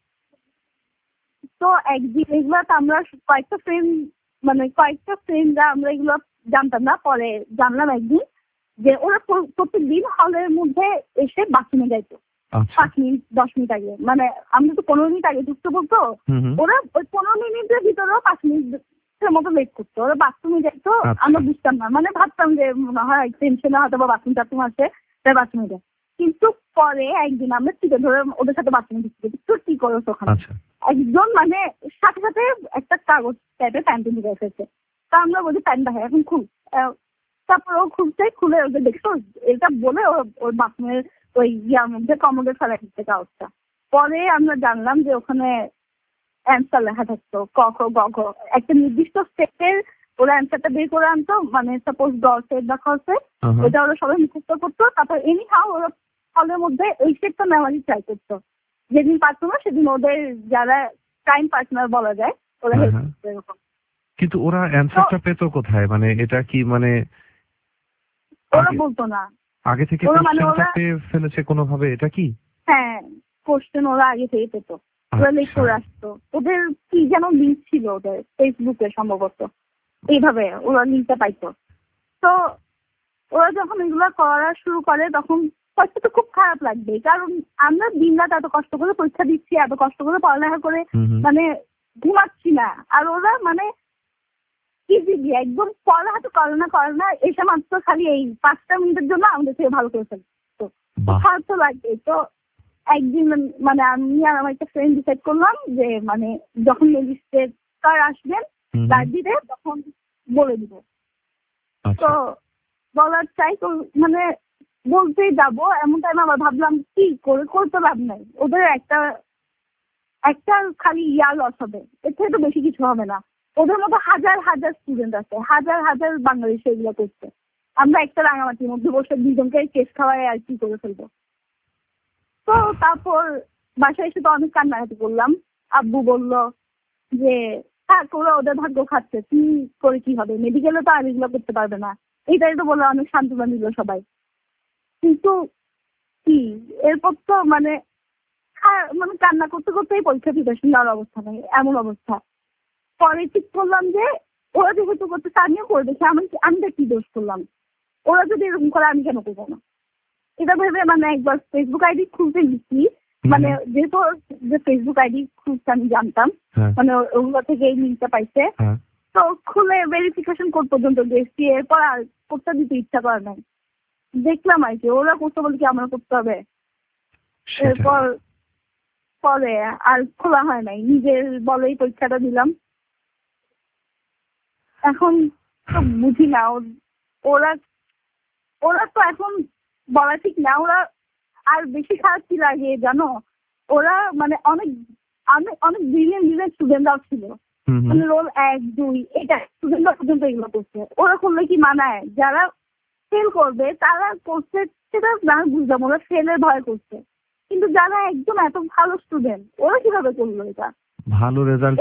তো একদিন এগুলো তো আমরা কয়েকটা ফ্রেন্ড মানে কয়েকটা ফ্রেন্ডরা আমরা এগুলো জানতাম না, পরে জানলাম একদিন যে ওরা প্রত্যেক দিন হলের মধ্যে এসে বাথরুমে যাইতো পাঁচ মিনিট দশ মিনিট আগে। মানে আমরা তো পনেরো মিনিট আগে ঢুকতে বলতো, ওরা ওই পনেরো মিনিটের ভিতরেও পাঁচ মিনিটের মতো লেট করতো, ওরা বাথরুমে যাইতো। আমরা বুঝতাম না, মানে ভাবতাম যে মনে হয় টেনশনে হয়তো বা বাথরুম টাথরুম আছে তাই বাথরুমে যায়। কিন্তু পরে একদিন আমরা চিঠে ধরে ওদের সাথে বাথরুমে ঢুকতে, তো কি করো ওখানে একজন মানে সাথে সাথে একটা কাগজ টাইপের প্যান্টে ঢুকে এসেছে। তা আমরা বলি প্যান্ট ভাই এখন খুব, তারপর ও খুবটাই খুলে ওকে দেখছো এটা বলে ওর বাথরুমের ওই ইয়ার মধ্যে কমোডে ফেলা দিচ্ছে কাগজটা। পরে আমরা জানলাম যে ওখানে অ্যান্সার লেখা থাকতো ক খ গ ঘ, একটা নির্দিষ্ট স্টেপের ওরা অ্যান্সারটা বের করে আনতো, মানে সাপোজ গ সেট বা খ সেট, ওটা ওরা সবাই মুখস্থ করতো। তারপর এনি হাও ওরা হলের মধ্যে ওই সেটটা নেওয়ারই ট্রাই করতো। যেদিন পারতো না সেদিন ওদের যারা টাইম পার্টনার বলা যায় ওরা হেল্প করতো এরকম। কিন্তু ওরা অ্যানসারটা পেতো কোথায়? মানে এটা কি মানে ওরা বলতো না আগে থেকে কোশ্চেনটা পেয়ে ফেলেছে কোনোভাবে, এটা কি? হ্যাঁ, কোশ্চেন ওরা আগে থেকে পেতো, ওরা লিখ করে আসতো। ওদের কি যেন লিঙ্ক ছিল ওদের ফেসবুকে সম্ভবত, এইভাবে ওরা লিঙ্কটা পাইতো। তো ওরা যখন এগুলো করা শুরু করে তখন কষ্ট তো খুব খারাপ লাগবে, কারণ আমরা দিন রাত এত কষ্ট করে পরীক্ষা দিচ্ছি, এত কষ্ট করে পড়ালেখা করে মানে ঘুমাচ্ছি না, আর ওরা মানে ইজিলি একদম পড়ালেখা তো করে না করে না এসে মাত্র খালি এই পাঁচটা মিনিটের জন্য আমাদের থেকে ভালো করে ফেলতো। খারাপ তো লাগবে। তো একদিন মানে আমি আর আমার একটা ফ্রেন্ড ডিসাইড করলাম যে মানে যখন রেজিস্ট্রার আসবেন তার দিতে তখন বলে দিব। তো বলার চাই তো মানে বলতেই যাবো, এমন টাইম আবার ভাবলাম কি করে করতে লাভ নাই, ওদের একটা একটা খালি ইয়া লস হবে, এর থেকে তো বেশি কিছু হবে না। ওদের মতো হাজার হাজার স্টুডেন্ট আছে, হাজার হাজার বাংলাদেশ এগুলো করছে, আমরা একটা রাঙামাটির মধ্যে বসে দুজনকে কেস খাওয়াই আর কি করে ফেলবো। তো তারপর বাসায় এসে তো অনেক কান্নাকাটি করলাম। আব্বু বলল যে থাক ওরা ওদের ভাগ্য খাচ্ছে, কি করে কি হবে, মেডিকেলে তো আর এগুলো করতে পারবে না, এইটাই তো বললো, অনেক সান্ত্বনা দিল সবাই। কিন্তু কি এরপর তো মানে মানে কান্না করতে করতেই পরীক্ষা প্রিপারেশন দেওয়ার অবস্থা নেই, এমন অবস্থা। পরে ঠিক করলাম যে ওরা যেহেতু করতেছে আমিও করে দেখি, আমি আমি তো কি দোষ করলাম, ওরা যদি এরকম করে আমি কেন করবো না, এটা ভেবে মানে একবার ফেসবুক আইডি খুলতে গেছি, মানে যেহেতু যে ফেসবুক আইডি খুলতে আমি জানতাম, মানে ওগুলো থেকে এই লিঙ্কটা পাইছে, তো খুলে ভেরিফিকেশন কোড পর্যন্ত গেছি, এরপর আর করতে দিতে ইচ্ছা করে নাই, দেখলাম আর কি ওরা করতে বলে কি আমরা করতে হবে। এরপর পরে আর খোলা হয় নাই, নিজের বলেই পরীক্ষাটা দিলাম। এখন তো বুঝি না ওরা ওরা তো এখন বলা ঠিক না, ওরা আর বেশি খারাপ কি লাগে জানো, ওরা মানে অনেক অনেক অনেক ব্রিলিয়েন্ট ব্রিলিয়েন্ট স্টুডেন্টরাও ছিল, মানে রোল এক দুই এটা স্টুডেন্টরা পর্যন্ত এগুলো করছে। ওরা করলে কি মানায়, যারা ফেল করবে তারা করছে সেটা না বুঝলাম, ওরা ফেলের ভয় করছে, কিন্তু যারা একদম এত ভালো স্টুডেন্ট ওরা কিভাবে করলো এটা ভালো রেজাল্ট?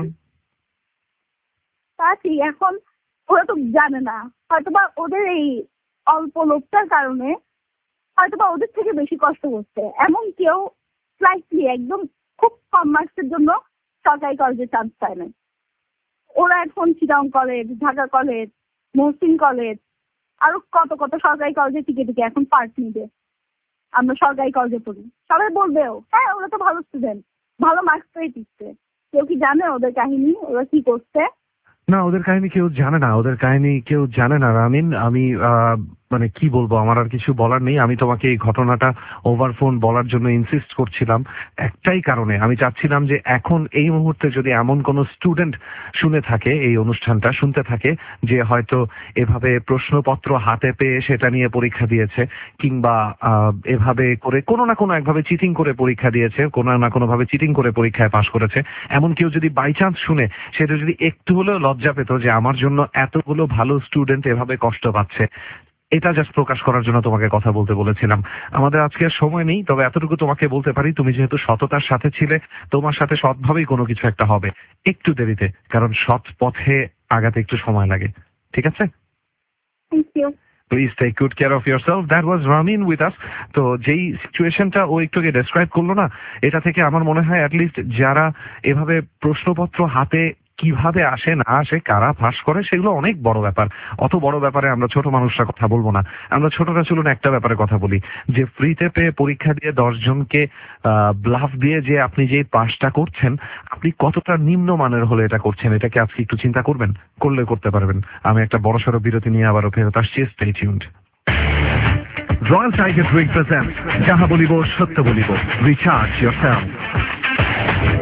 তা ঠিক, এখন ওরা তো জানে না, হয়তোবা ওদের এই অল্প লোকটার কারণে হয়তোবা ওদের থেকে বেশি কষ্ট করছে এমন কেউ স্লাইটলি একদম খুব কম মার্কসের জন্য সরকারি কলেজে চান্স পায় না। ওরা এখন Chittagong college, Dhaka college, Mohsin college, আরো কত কত সরকারি কলেজে টিকে টিকে এখন পার্ট নিবে। আমরা সরকারি কলেজে পড়ি, সবাই বলবেও হ্যাঁ ওরা তো ভালো স্টুডেন্ট, ভালো মার্কস পেয়ে টিকছে। কেউ কি জানে ওদের কাহিনী, ওরা কি করছে? না, ওদের কাহিনী কেউ জানে না, ওদের কাহিনী কেউ জানে না রামিন। আমি মানে কি বলবো, আমার আর কিছু বলার নেই। আমি তোমাকে এই ঘটনাটা ওভার ফোন বলার জন্য ইনসিস্ট করছিলাম একটাই কারণে, আমি চাচ্ছিলাম যে এখন এই মুহূর্তে যদি এমন কোনো স্টুডেন্ট শুনে থাকে, এই অনুষ্ঠানটা শুনতে থাকে, যে হয়তো এভাবে প্রশ্নপত্র হাতে পেয়ে সেটা নিয়ে পরীক্ষা দিয়েছে, কিংবা এভাবে করে কোনো না কোনো একভাবে চিটিং করে পরীক্ষা দিয়েছে, কোনো না কোনো ভাবে চিটিং করে পরীক্ষায় পাশ করেছে, এমন কেউ যদি বাই চান্স শুনে, সেটা যদি একটু হলেও লজ্জা পেত যে আমার জন্য এতগুলো ভালো স্টুডেন্ট এভাবে কষ্ট পাচ্ছে, এটা জাস্ট প্রকাশ করার জন্য তোমাকে কথা বলতে বলেছিলাম। আমাদের আজকে সময় নেই, তবে এতটুকু তোমাকে বলতে পারি, তুমি যেহেতু সততার সাথে ছিলে, তোমার সাথে সৎভাবেই কোনো কিছু একটা হবে, একটু দেরিতে, কারণ সৎ পথে আগাতে একটু সময় লাগে। ঠিক আছে? Thank you. Please take good care of yourself. That was Ramin with us. তো যেই সিচুয়েশনটা ও একটু আগে ডেসক্রাইব করলো না, এটা থেকে আমার মনে হয় অ্যাটলিস্ট যারা এভাবে প্রশ্নপত্র হাতে কিভাবে আসে না আসে, কারা ফাঁস করে, সেগুলো অনেক বড় ব্যাপার। অত বড় ব্যাপারে আমরা ছোট মানুষরা কথা বলবো না, আমরা ছোটরা চলুন একটা ব্যাপারে কথা বলি, যে ফ্রিতে পেয়ে পরীক্ষা দিয়ে দশ জনকে ব্লাফ দিয়ে যে আপনি যে পাসটা করছেন, আপনি কতটা নিম্নমানের হলে এটা করছেন, এটাকে আজকে একটু চিন্তা করবেন, করলে করতে পারবেন। আমি একটা বড়সড় বিরতি নিয়ে আবারও ফেরত আসছি, stay tuned. Royal Tiger drink presents যাহা বলিব সত্য বলিব, recharge yourself.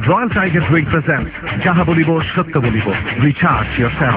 Royal Tiger Drink presents Jaha Bolibo Sotto Bolibo. Recharge yourself.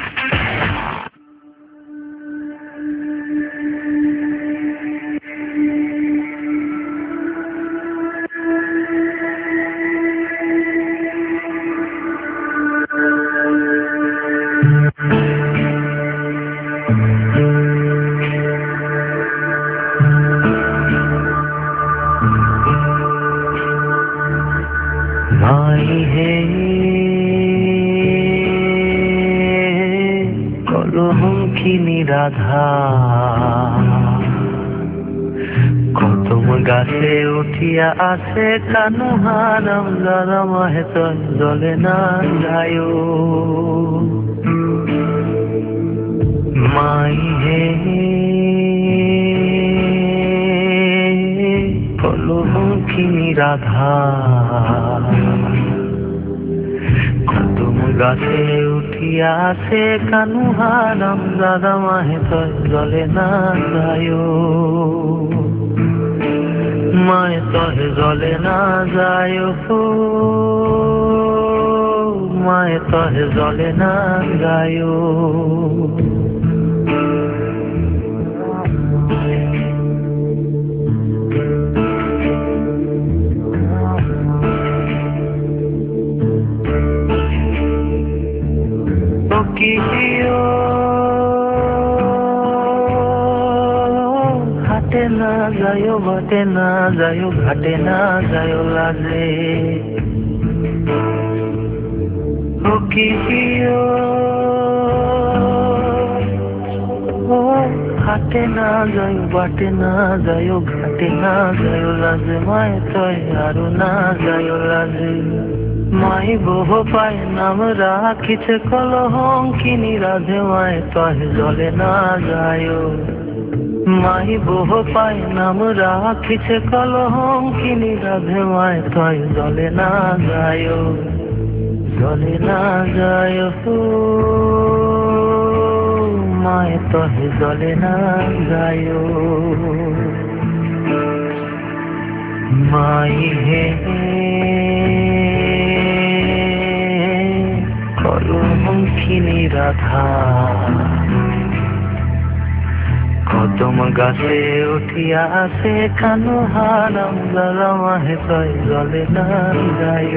Radha কদম গাছে উঠিয়া আছে কানু হারাম জারাম হেত জলে না যায় মাই হে কলঙ্কিনী রাধা কদম গাছে উঠিয়া আছে কানু হারাম দাদা মাহে তয় জলে না যায় মায়ে তহে জলে না যায় মায়ে তহে জলে না যায় হাটে না যায় বাটে না যায় ঘাটে না যায় লাজে ও কি হাটে না যায় বাটে না যায় ঘাটে না যায় লাজে মায় তয় আরো না যায় লাজে মাই বহু পায় নাম রাখিছে কলঙ্কিনী রাধে মায় তহে জলে না যায় মাই বহু পায় নাম রাখিছে কলঙ্কিনী রাধে মায় তহে জলে না যায় জলে না যায় মায় তহে জলে না যায় মাই হে কলঙ্কিনী রাধা কদম গাছে উঠিয়া আছে কানু হারাম জারাম হে তয় জলে না যায়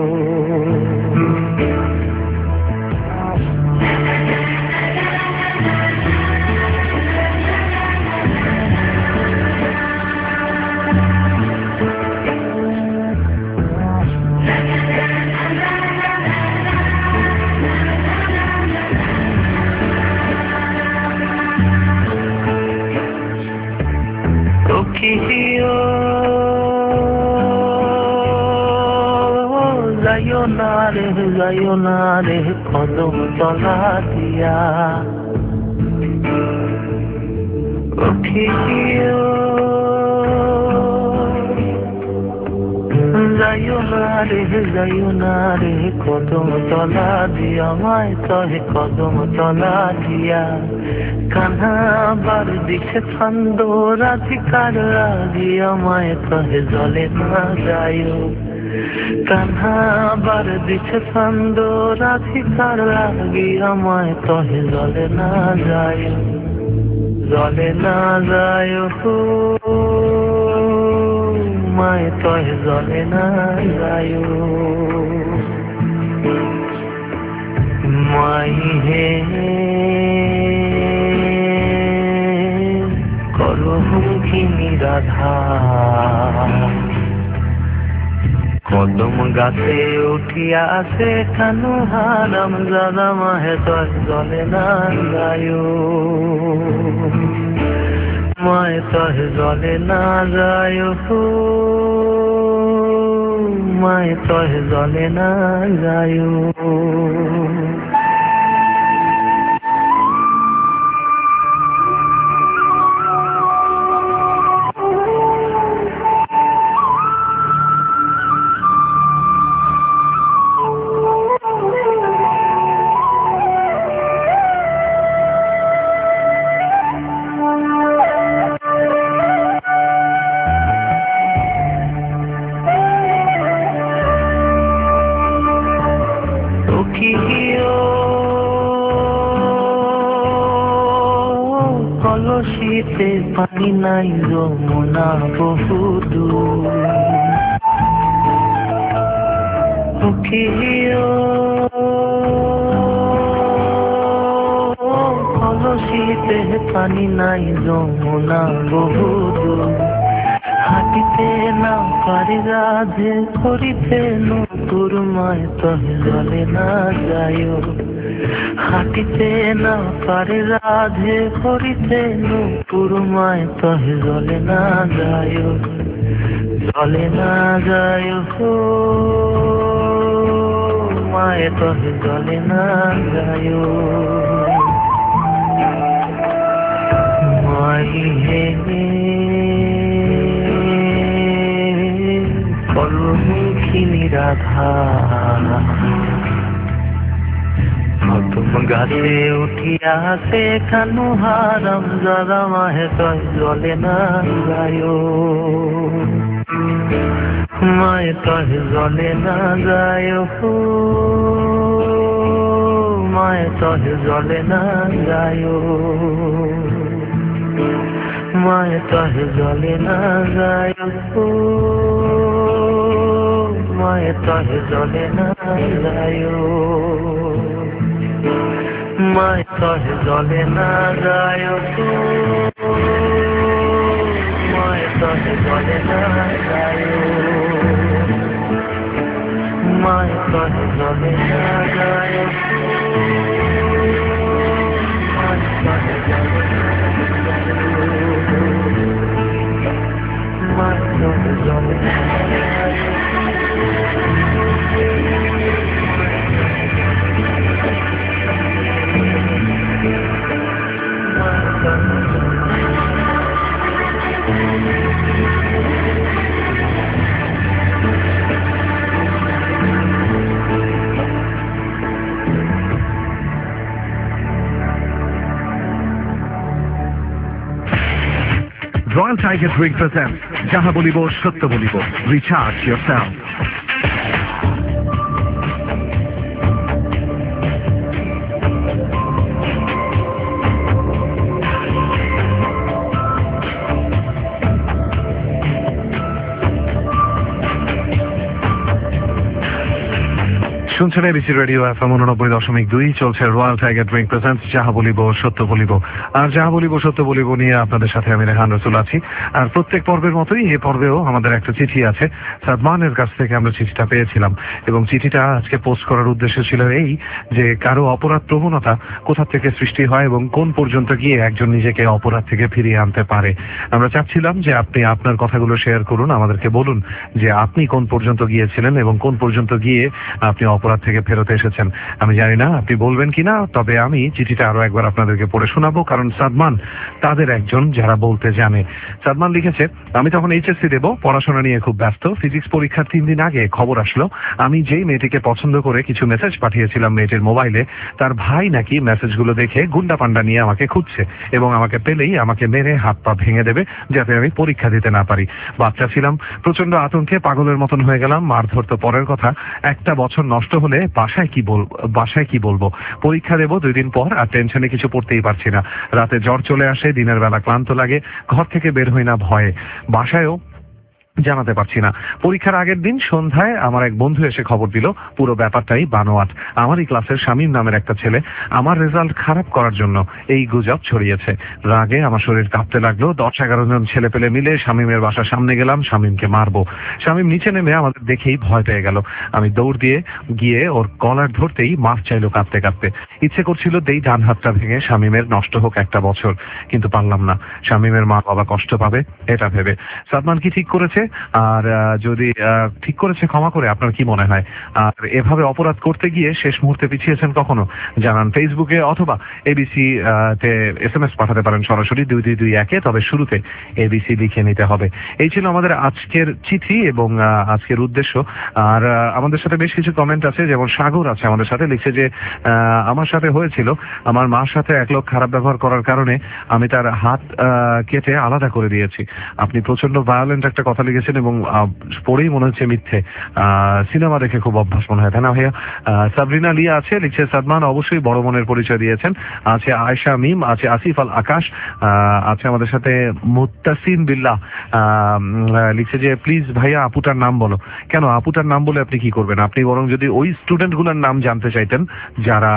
যাইও না রে যাইও না রে কদম তলা দিয়া উঠিও যাইও না রে যাইও না রে কদম তলা দিয়া মায় তহে কদম তলা দিয়া কান্হা বার দিছে ছন্দ রাধিকার রাগিয়া মায় তহে জলে না যায় কান্হা বার দিছে ছন্দ রাধিকার লাগিয়া মায় তহে জলে না যায় জলে না যায় মায় তহে জলে না যায় মাই হে কলঙ্কিনী রাধা কদম গাছে উঠিয়া আছে কানু হারাম জারাম হে তয় জলে না যায় মায় তহে জলে না যায় মায় তহে জলে না যায় কলসিতে পানি নাই যমুনা বহুদূর কলসিতে পানি নাই যমুনা বহুদূর হাঁটিতে না পারি রাধে করিতে নতুর মায় তহে জলে না যায় হাঁটিতে না পারে রাধে করিতে নতুর মায় তহে জলে না যায় জলে না যায় হো মায় তহে জলে না যায় মাই হে কলমুখিনী রাধা তুম গাছে উঠিয়াছে কানু হারাম যারা মাহে তয় জলে না যায় মায়ে তয় জলে না যায় মায়ে তয় জলে না যায় মায়ে তয় জলে না যায় মায়ে তয় জলে না যায় মায় তহে জলে না যায় মায় তহে জলে না যায় মায় তহে জলে না যায় মায় তহে জলে না মায় তহে জলে না Royal Tiger Drink presents Jaha Bolibo Sotto Bolibo. Recharge yourself. শুনছেন এবিসি রেডিও এফএম উননব্বই দশমিক দুই চলছে রয়্যাল টাইগার ড্রিঙ্ক প্রেজেন্টস যাহা বলিব সত্য বলিব। আর যাহা বলিব সত্য বলিব নিয়ে আপনাদের সাথে আমি রেহান রসুল আছি। আর প্রত্যেক পর্বের মতোই এই পর্বেও আমাদের একটা চিঠি আছে। সাদমানের কাছ থেকে আমরা চিঠিটা পেয়েছিলাম এবং চিঠিটা আজকে পোস্ট করার উদ্দেশ্য ছিল এই যে কারো অপরাধ প্রবণতা কোথা থেকে সৃষ্টি হয় এবং কোন পর্যন্ত গিয়ে একজন নিজেকে অপরাধ থেকে ফিরিয়ে আনতে পারে। আমরা চাচ্ছিলাম যে আপনি আপনার কথাগুলো শেয়ার করুন, আমাদেরকে বলুন যে আপনি কোন পর্যন্ত গিয়েছিলেন এবং কোন পর্যন্ত গিয়ে আপনি অপরাধ থেকে ফেরত এসেছেন। আমি জানি না আপনি বলবেন কিনা, তবে আমি চিঠিটা আরো একবার আপনাদেরকে পড়ে শোনাবো, কারণ সাদমান তাদের একজন যারা বলতে জানে। সাদমান লিখেছে, আমি তখন এইচএসসি দেব, পড়াশোনা নিয়ে খুব ব্যস্ত। ফিজিক্স পরীক্ষার তিন দিন আগে খবর আসলো আমি যেই মেয়েটিকে পছন্দ করে কিছু মেসেজ পাঠিয়েছিলাম মেয়েটির মোবাইলে, তার ভাই নাকি মেসেজগুলো দেখে গুন্ডা পান্ডা নিয়ে আমাকে খুঁজছে এবং আমাকে পেলেই আমাকে মেরে হাত পা ভেঙে দেবে যাতে আমি পরীক্ষা দিতে না পারি। বাচ্চা ছিলাম, প্রচন্ড আতঙ্কে পাগলের মতন হয়ে গেলাম। মারধর তো পরের কথা, একটা বছর নষ্ট হলে বাসায় কি বলবো বাসায় কি বলবো পরীক্ষা দেবো দুই দিন পর, আর টেনশনে কিছু পড়তেই পারছি না। রাতে জ্বর চলে আসে, দিনের বেলা ক্লান্ত লাগে, ঘর থেকে বের হই না ভয়ে, বাসায়ও জানাতে পারছি না। পরীক্ষার আগের দিন সন্ধ্যায় আমার এক বন্ধু এসে খবর দিল পুরো ব্যাপারটাই বানোয়াট। আমারই ক্লাসের শামীম নামের একটা ছেলে আমার রেজাল্ট খারাপ করার জন্য এই গুজব ছড়িয়েছে। রাগে আমার শরীর কাঁপতে লাগলো। দশ এগারো জন ছেলে পেলে মিলে শামীমের বাসার সামনে গেলাম, শামীমকে মারবো। শামীম নিচে নেমে আমাদের দেখেই ভয় পেয়ে গেল। আমি দৌড় দিয়ে গিয়ে ওর কলার ধরতেই মাফ চাইলো কাঁদতে কাঁদতে। ইচ্ছে করছিল দেই ডান হাতটা ভেঙে শামীমের নষ্ট হোক একটা বছর, কিন্তু পারলাম না। শামীমের মা বাবা কষ্ট পাবে এটা ভেবে। সাদমান কি ঠিক করেছে? আর যদি ঠিক করেছে ক্ষমা করে আপনার কি মনে হয়? আর এভাবে অপরাধ করতে গিয়ে শেষ মুহূর্তে পিছিয়েছেন কখনো? জানান ফেসবুকে অথবা এবিসি তে এস এম এস পাঠাতে পারেন সরাসরি দুই দুই দুই একে, তবে শুরুতে এবিসি লিখে নিতে হবে। এই ছিল আমাদের আজকের চিঠি এবং আজকের উদ্দেশ্য। আর আমাদের সাথে বেশ কিছু কমেন্ট আছে, যেমন সাগর আছে আমাদের সাথে, লিখছে যে আমার সাথে হয়েছিল, আমার মার সাথে এক লোক খারাপ ব্যবহার করার কারণে আমি তার হাত কেটে আলাদা করে দিয়েছি। আপনি প্রচন্ড ভায়োলেন্ট একটা কথা লিখেছেন গেছেন এবং পড়েই মনে হচ্ছে মিথ্যে, সিনেমা দেখে খুব অভ্যাস মনে হয়, তাই না ভাইয়া? সাবরিনা লিয়া আছে, লিখছে সাদমান অবশ্যই বড় মনের পরিচয় দিয়েছেন। আছে আয়েশা মিম, আছে আসিফ আল আকাশ, আছে আমাদের সাথে মুত্তাসিম বিল্লাহ, লিখছে যে প্লিজ ভাইয়া আপুটার নাম বলো। কেন আপুটার নাম বলে আপনি কি করবেন? আপনি বরং যদি ওই স্টুডেন্ট গুলোর নাম জানতে চাইতেন যারা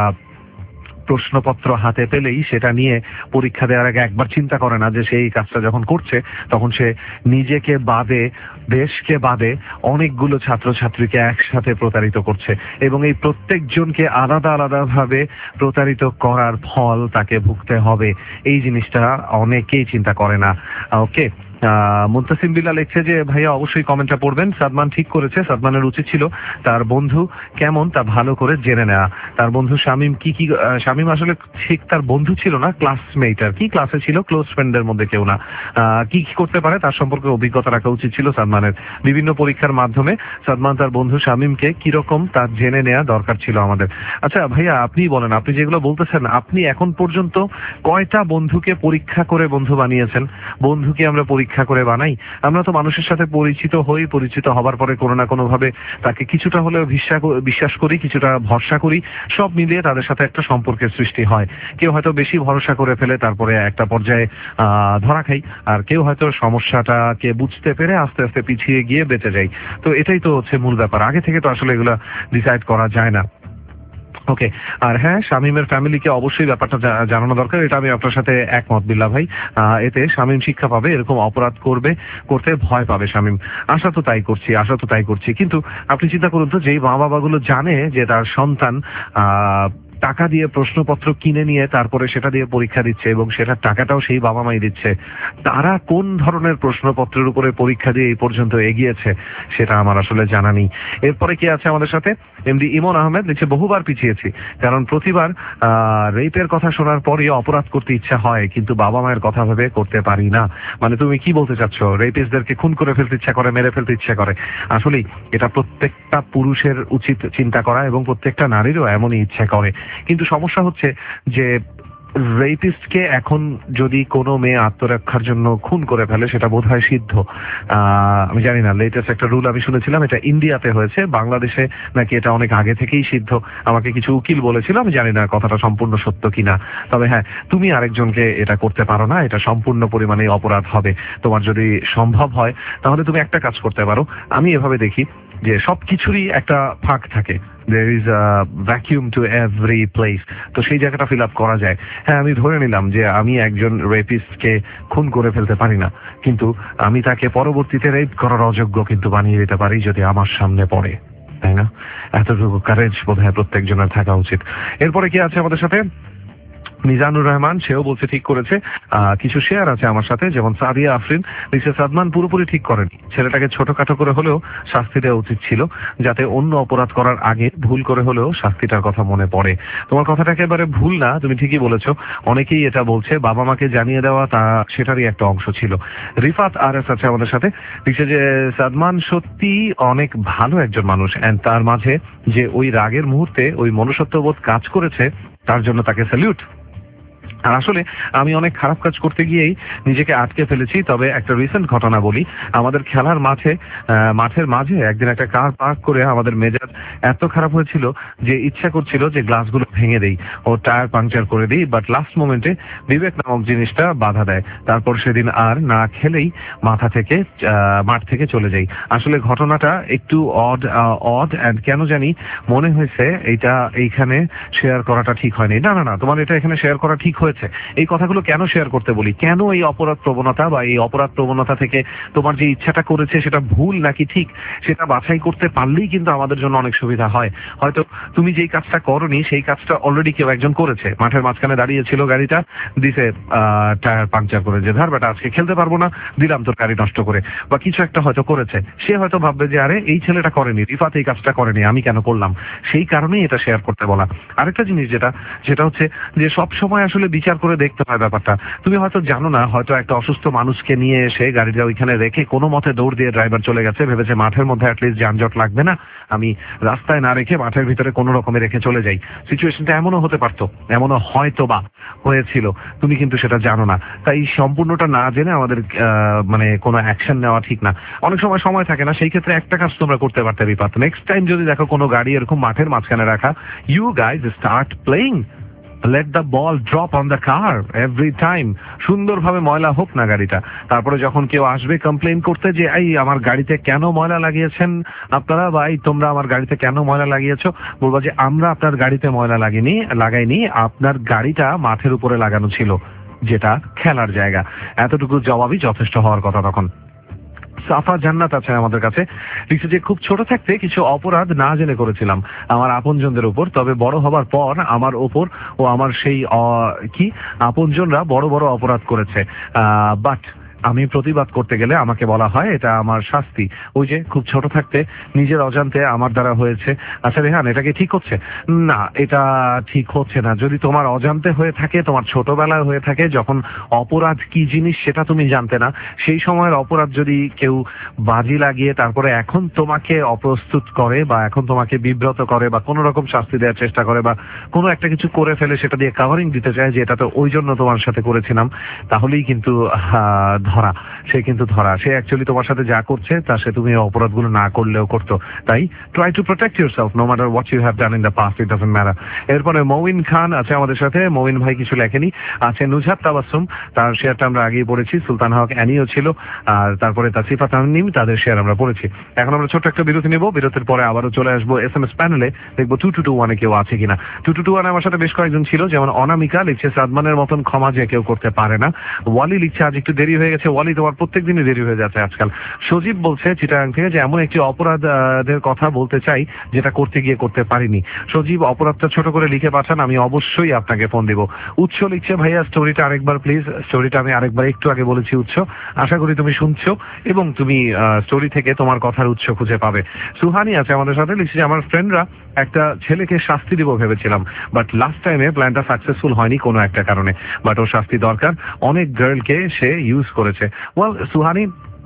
প্রশ্নপত্র হাতে পেলেই সেটা নিয়ে পরীক্ষা দেওয়ার আগে একবার চিন্তা করে না যে সেই কাজটা যখন করছে তখন সে নিজেকে বাদে, দেশকে বাদে অনেকগুলো ছাত্রছাত্রীকে একসাথে প্রতারিত করছে এবং এই প্রত্যেকজনকে আলাদা আলাদা ভাবে প্রতারিত করার ফল তাকে ভুগতে হবে, এই জিনিসটা অনেকেই চিন্তা করে না। ওকে, মুন্তাসিম বিল্লাহ লিখছে যে ভাইয়া অবশ্যই কমেন্টটা পড়বেন, সাদমান ঠিক করেছে, সাদমানের উচিত ছিল তার বন্ধু কেমন তা ভালো করে জেনে নেওয়া। তার বন্ধু শামীম কি কি, শামীম আসলে ঠিক তার বন্ধু ছিল না, ক্লাসমেট আর কি, ক্লাসে ছিল, ক্লোজ ফ্রেন্ডের মধ্যে কেউ না। কি কি করতে পারে তার সম্পর্কে অভিজ্ঞতা রাখা উচিত ছিল সাদমানের। বিভিন্ন পরীক্ষার মাধ্যমে সাদমান তার বন্ধু শামীমকে কিরকম তার জেনে নেওয়া দরকার ছিল আমাদের। আচ্ছা ভাইয়া আপনি বলেন, আপনি যেগুলো বলতেছেন, আপনি এখন পর্যন্ত কয়টা বন্ধুকে পরীক্ষা করে বন্ধু বানিয়েছেন? বন্ধুকে আমরা পরীক্ষা করে বানাই? আমরা তো মানুষের সাথে পরিচিত হই, পরিচিত হবার পরে কোনো না কোনো ভাবে তাকে কিছুটা হলেও বিশ্বাস করি, কিছুটা ভরসা করি, সব মিলিয়ে তাদের সাথে একটা সম্পর্কের সৃষ্টি হয়। কেউ হয়তো বেশি ভরসা করে ফেলে, তারপরে একটা পর্যায়ে আহ ধরা খাই, আর কেউ হয়তো সমস্যাটাকে বুঝতে পেরে আস্তে আস্তে পিছিয়ে গিয়ে বেঁচে যায়। তো এটাই তো হচ্ছে মূল ব্যাপার, আগে থেকে তো আসলে এগুলা ডিসাইড করা যায় না। ওকে, আর হ্যাঁ শামীমের ফ্যামিলিকে অবশ্যই ব্যাপারটা জানানো দরকার, এটা আমি আপনার সাথে একমত বিল্লাহ ভাই। এতে শামীম শিক্ষা পাবে, এরকম অপরাধ করবে, করতে ভয় পাবে শামীম। আশা তো তাই করছি, আশা তো তাই করছি কিন্তু আপনি চিন্তা করুন তো, যেই মা বাবাগুলো জানে যে তার সন্তান আহ টাকা দিয়ে প্রশ্নপত্র কিনে নিয়ে তারপরে সেটা দিয়ে পরীক্ষা দিচ্ছে এবং সেটার টাকাটাও সেই বাবা মাই দিচ্ছে, তারা কোন ধরনের প্রশ্নপত্রের উপরে পরীক্ষা দিয়ে এই পর্যন্ত এগিয়েছে সেটা আমার আসলে জানা নেই। এরপরে কি আছে আমাদের সাথে? এমডি ইমন আহমেদ লিখছে বহুবার পিছিয়েছি, কারণ প্রতিবার আহ রেপের কথা শোনার পরে অপরাধ করতে ইচ্ছা হয় কিন্তু বাবা মায়ের কথা ভেবে করতে পারি না। মানে তুমি কি বলতে চাচ্ছ, রেপিস্টদেরকে খুন করে ফেলতে ইচ্ছা করে, মেরে ফেলতে ইচ্ছা করে? আসলেই এটা প্রত্যেকটা পুরুষের উচিত চিন্তা করা এবং প্রত্যেকটা নারীরও এমনই ইচ্ছা করে। কিন্তু সমস্যা হচ্ছে যে রেপিস্টকে এখন যদি কোনো মেয়ে আত্মরক্ষার জন্য খুন করে ফেলে সেটা বোধ হয় সিদ্ধ। আহ আমি জানি না, লেটেস্ট একটা রুল আমি শুনেছিলাম এটা ইন্ডিয়াতে হয়েছে, বাংলাদেশে নাকি এটা অনেক আগে থেকেই সিদ্ধ। আমাকে কিছু উকিল বলেছিল, আমি জানি না কথাটা সম্পূর্ণ সত্য কিনা। তবে হ্যাঁ, তুমি আরেকজনকে এটা করতে পারো না, এটা সম্পূর্ণ পরিমাণে অপরাধ হবে। তোমার যদি সম্ভব হয় তাহলে তুমি একটা কাজ করতে পারো, আমি এভাবে দেখি যে সবকিছুরই একটা ফাঁক থাকে, there is a vacuum to every place, তো সেই জায়গাটা ফিল আপ করা যায়। হ্যাঁ, আমি ধরে নিলাম যে আমি একজন রেপিস্টকে খুন করে ফেলতে পারি না, কিন্তু আমি তাকে পরবর্তীতে রেপ করার অযোগ্য কিন্তু বানিয়ে দিতে পারি যদি আমার সামনে পড়ে, তাই না? এতটুকু কারেজ বোধহয় প্রত্যেকজনের থাকা উচিত। এরপরে কি আছে আমাদের সাথে? মিজানুর রহমান, সেও বলছে ঠিক করেছে। আহ কিছু শেয়ার আছে আমার সাথে, যেমন সাদিয়া আফরিন লিখছে সাদমান পুরোপুরি ঠিক করেনি, ছেলেটাকে ছোটখাটো করে হলেও শাস্তি দেওয়া উচিত ছিল যাতে অন্য অপরাধ করার আগে ভুল করে হলেও শাস্তিটার কথা মনে পড়ে। তোমার কথাটা একেবারে ভুল না, তুমি ঠিকই বলেছো। অনেকেই এটা বলছে, বাবা মাকে জানিয়ে দেওয়া তা সেটারই একটা অংশ ছিল। রিফাত আর এস আছে আমাদের সাথে, লিখছে যে সাদমান সত্যি অনেক ভালো একজন মানুষ, এন্ড তার মাঝে যে ওই রাগের মুহূর্তে ওই মনুষ্যত্ববোধ কাজ করেছে তার জন্য তাকে স্যালিউট। আর আসলে আমি অনেক খারাপ কাজ করতে গিয়েই নিজেকে আটকে ফেলেছি। তবে একটা রিসেন্ট ঘটনা বলি, আমাদের খেলার মাঠে মাঠের মাঝে একদিন একটা কার পার্ক করে আমাদের মেজাজ এত খারাপ হয়েছিল যে ইচ্ছা করছিল যে গ্লাসগুলো ভেঙে দেই ও টায়ার পাংচার করে দিই, বাট লাস্ট মোমেন্টে বিবেক নামক জিনিসটা বাধা দেয়। তারপর সেদিন আর না খেলেই মাথা থেকে মাঠ থেকে চলে যাই। আসলে ঘটনাটা একটু অড অড অ্যান্ড কেন জানি মনে হয়েছে এটা এইখানে শেয়ার করাটা ঠিক হয়নি। না না না তোমার এটা এখানে শেয়ার করা ঠিক হয়েছে। এই কথাগুলো কেন শেয়ার করতে বলি, কেন এই অপরাধ প্রবণতা বা এই অপরাধ প্রবণতা থেকে তোমার যে ইচ্ছাটা করেছে সেটা ভুল নাকি ঠিক সেটা বাছাই করতে পারলেই কিন্তু আমাদের জন্য অনেক সুবিধা হয়। হয়তো তুমি যেই কাজটা করনি সেই কাজটা অলরেডি কেউ একজন করেছে, মাঠের মাঝখানে দাঁড়িয়ে ছিল, গাড়িটা দিছে আহ টায়ার পাংচার করে, যে ধার বেটা আজকে খেলতে পারবো না, দিলাম তোর গাড়ি নষ্ট করে, বা কিছু একটা হয়তো করেছে। সে হয়তো ভাববে যে আরে এই ছেলেটা করেনি, রিফাত এই কাজটা করেনি, আমি কেন করলাম? সেই কারণেই এটা শেয়ার করতে বলা। আরেকটা জিনিস যেটা সেটা হচ্ছে যে সব সময় আসলে বিচার করে দেখতে হয় ব্যাপারটা। তুমি হয়তো জানো না, হয়তো একটা অসুস্থ মানুষকে নিয়ে এসে গাড়িটা ওইখানে রেখে কোনো মতে দৌড় দিয়ে ড্রাইভার চলে গেছে, ভেবেছে মাঠের মধ্যে অ্যাটলিস্ট যানজট লাগবে না, আমি রাস্তায় না রেখে মাঠের ভিতরে কোনো রকমে রেখে চলে যাই। সিচুয়েশনটা এমনও হতে পারতো, এমনও হয়তো বা হয়েছিল, তুমি কিন্তু সেটা জানো না। তাই সম্পূর্ণটা না জেনে আমাদের মানে কোনো অ্যাকশন নেওয়া ঠিক না। অনেক সময় সময় থাকে না, সেই ক্ষেত্রে একটা কাজ তোমরা করতে পারতে বিপাত, নেক্সট টাইম যদি দেখো কোনো গাড়ি এরকম মাঠের মাঝখানে রাখা, you guys start playing, let the ball drop on the car every time। সুন্দরভাবে ময়লা হোক না গাড়িটা, তারপরে যখন কেউ আসবে কমপ্লেইন করতে যে এই আমার গাড়িতে কেন ময়লা লাগিয়েছেন আপনারা, বা এই তোমরা আমার গাড়িতে কেন ময়লা লাগিয়েছো, বলবো যে আমরা আপনার গাড়িতে ময়লা লাগিনি লাগাইনি আপনার গাড়িটা মাঠের উপরে লাগানো ছিল, যেটা খেলার জায়গা। এতটুকু জবাবই যথেষ্ট হওয়ার কথা তখন। সাফা জান্নাত আছে আমাদের কাছে, লিখছে যে খুব ছোট থাকতে কিছু অপরাধ না জেনে করেছিলাম আমার আপনজনদের উপর, তবে বড় হবার পর আমার ওপর ও আমার সেই কি আপনজনরা বড় বড় অপরাধ করেছে, বাট আমি প্রতিবাদ করতে গেলে আমাকে বলা হয় এটা আমার শাস্তি। ওই যে খুব ছোট থাকতে নিজের অজান্তে আমার দ্বারা হয়েছে। আচ্ছা রেহান, এটা কি ঠিক হচ্ছে? না, এটা ঠিক হচ্ছে না। যদি তোমার অজান্তে হয়ে থাকে, তোমার ছোটবেলায় হয়ে থাকে, যখন অপরাধ কি জিনিস সেটা তুমি জানতে না, সেই সময়ের অপরাধ যদি কেউ বাজি লাগিয়ে তারপরে এখন তোমাকে অপ্রস্তুত করে বা এখন তোমাকে বিব্রত করে বা কোনো রকম শাস্তি দেওয়ার চেষ্টা করে বা কোনো একটা কিছু করে ফেলে সেটা দিয়ে কাভারিং দিতে চায় যে এটা তো ওই জন্য তোমার সাথে করেছিলাম, তাহলেই কিন্তু ধরা, সে কিন্তু ধরা, সে অ্যাকচুয়ালি তোমার সাথে যা করছে তা সে তুমি অপরাধগুলো না করলেও করতো। তাই try to protect yourself no matter what you have done in the past, it doesn't matter. এরপরে মঈন খান আছে আমাদের সাথে, মঈন ভাই কিছু লেখেনি, আছে নুজহাত তাবাসসুম, তার শেয়ারটা আমরা আগেই পড়েছি, সুলতান হক অ্যানিও ছিল, আর তারপরে তাসিফা তামিম, তাদের শেয়ার আমরা পড়েছি। এখন আমরা ছোট্ট একটা বিরতি নেব, বিরতির পরে আবারও চলে আসবো এস এম এস প্যানেলে, দেখবো টু টু টু ওয়ানে কেউ আছে কিনা। টু টু টু ওয়ানে আমার সাথে বেশ কয়েকজন ছিল, যেমন অনামিকা লিখছে সাদমানের মতন ক্ষমা যে কেউ করতে পারে না। ওয়ালি লিখছে আজ একটু দেরি হয়ে গেছে, ওয়ালি তোমার প্রত্যেক দিনই দেরি হয়ে যাচ্ছে আজকাল। সজীব বলছে চিটাগাং থেকে যে এমন একটি অপরাধের কথা বলতে চাই যেটা করতে গিয়ে করতে পারিনি। সজীব অপরাধটা ছোট করে লিখে পাঠান, আমি অবশ্যই আপনাকে ফোন দিব। উৎস লিখছে ভাইয়া স্টোরিটা আরেকবার প্লিজ, স্টোরিটা আমি আরেকবার একটু আগে বলেছি উৎস, আশা করি তুমি শুনছো এবং তুমি স্টোরি থেকে তোমার কথার উৎস খুঁজে পাবে। সুহানি আছে আমাদের সাথে, লিখছে যে আমার ফ্রেন্ডরা একটা ছেলেকে শাস্তি দিব ভেবেছিলাম, বাট লাস্ট টাইমে প্ল্যানটা সাকসেসফুল হয়নি কোনো একটা কারণে, বাট ওর শাস্তি দরকার, অনেক গার্লকে সে ইউজ করেছে। Well Suhani,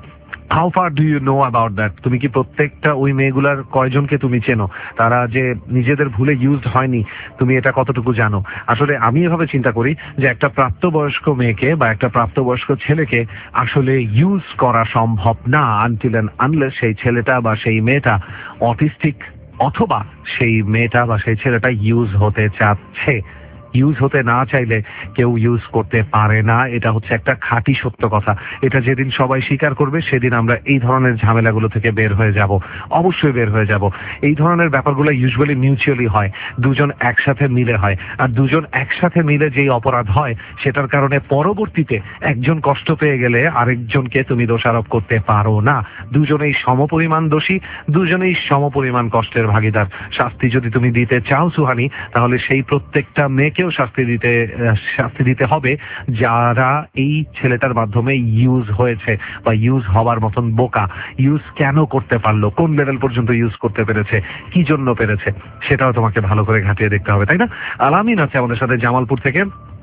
how far do you know about that? তুমি কি প্রত্যেকটা ওই মেয়েগুলার কয়জনকে তুমি চেনো তারা যে নিজেদের ভুলে ইউজড হয়নি, তুমি এটা কতটুকু জানো? আসলে আমি এভাবে চিন্তা করি যে একটা প্রাপ্তবয়স্ক মেয়েকে বা একটা প্রাপ্তবয়স্ক ছেলেকে আসলে ইউজ করা সম্ভব না আনটিল এন্ড আনলেস সেই ছেলেটা বা সেই মেয়েটা অটিস্টিক, অথবা সেই মেয়েটা বা সেই ছেলেটা ইউজ হতে চাচ্ছে। ইউজ হতে না চাইলে কেউ ইউজ করতে পারে না, এটা হচ্ছে একটা খাঁটি সত্য কথা। এটা যেদিন সবাই স্বীকার করবে সেদিন আমরা এই ধরনের ঝামেলাগুলো থেকে বের হয়ে যাব, অবশ্যই বের হয়ে যাব। এই ধরনের ব্যাপারগুলো ইউজুয়ালি মিউচুয়ালি হয়, দুজন একসাথে মিলে হয়, আর দুজন একসাথে মিলে যেই অপরাধ হয় সেটার কারণে পরবর্তীতে একজন কষ্ট পেয়ে গেলে আরেকজনকে তুমি দোষারোপ করতে পারো না। দুজনেই সমপরিমাণ দোষী, দুজনেই সমপরিমাণ কষ্টের ভাগিদার। শাস্তি যদি তুমি দিতে চাও সুহানি, তাহলে সেই প্রত্যেকটা মেয়েকে শাস্তি দিতে শাস্তি দিতে হবে যারা এই ছেলেটার মাধ্যমে ইউজ হয়েছে বা ইউজ হওয়ার মতন বোকা। ইউজ কেন করতে পারলো, কোন লেভেল পর্যন্ত ইউজ করতে পেরেছে, কি জন্য পেরেছে, সেটাও তোমাকে ভালো করে ঘাটিয়ে দেখতে হবে, তাই না? আলামিন আছে আমাদের সাথে জামালপুর থেকে,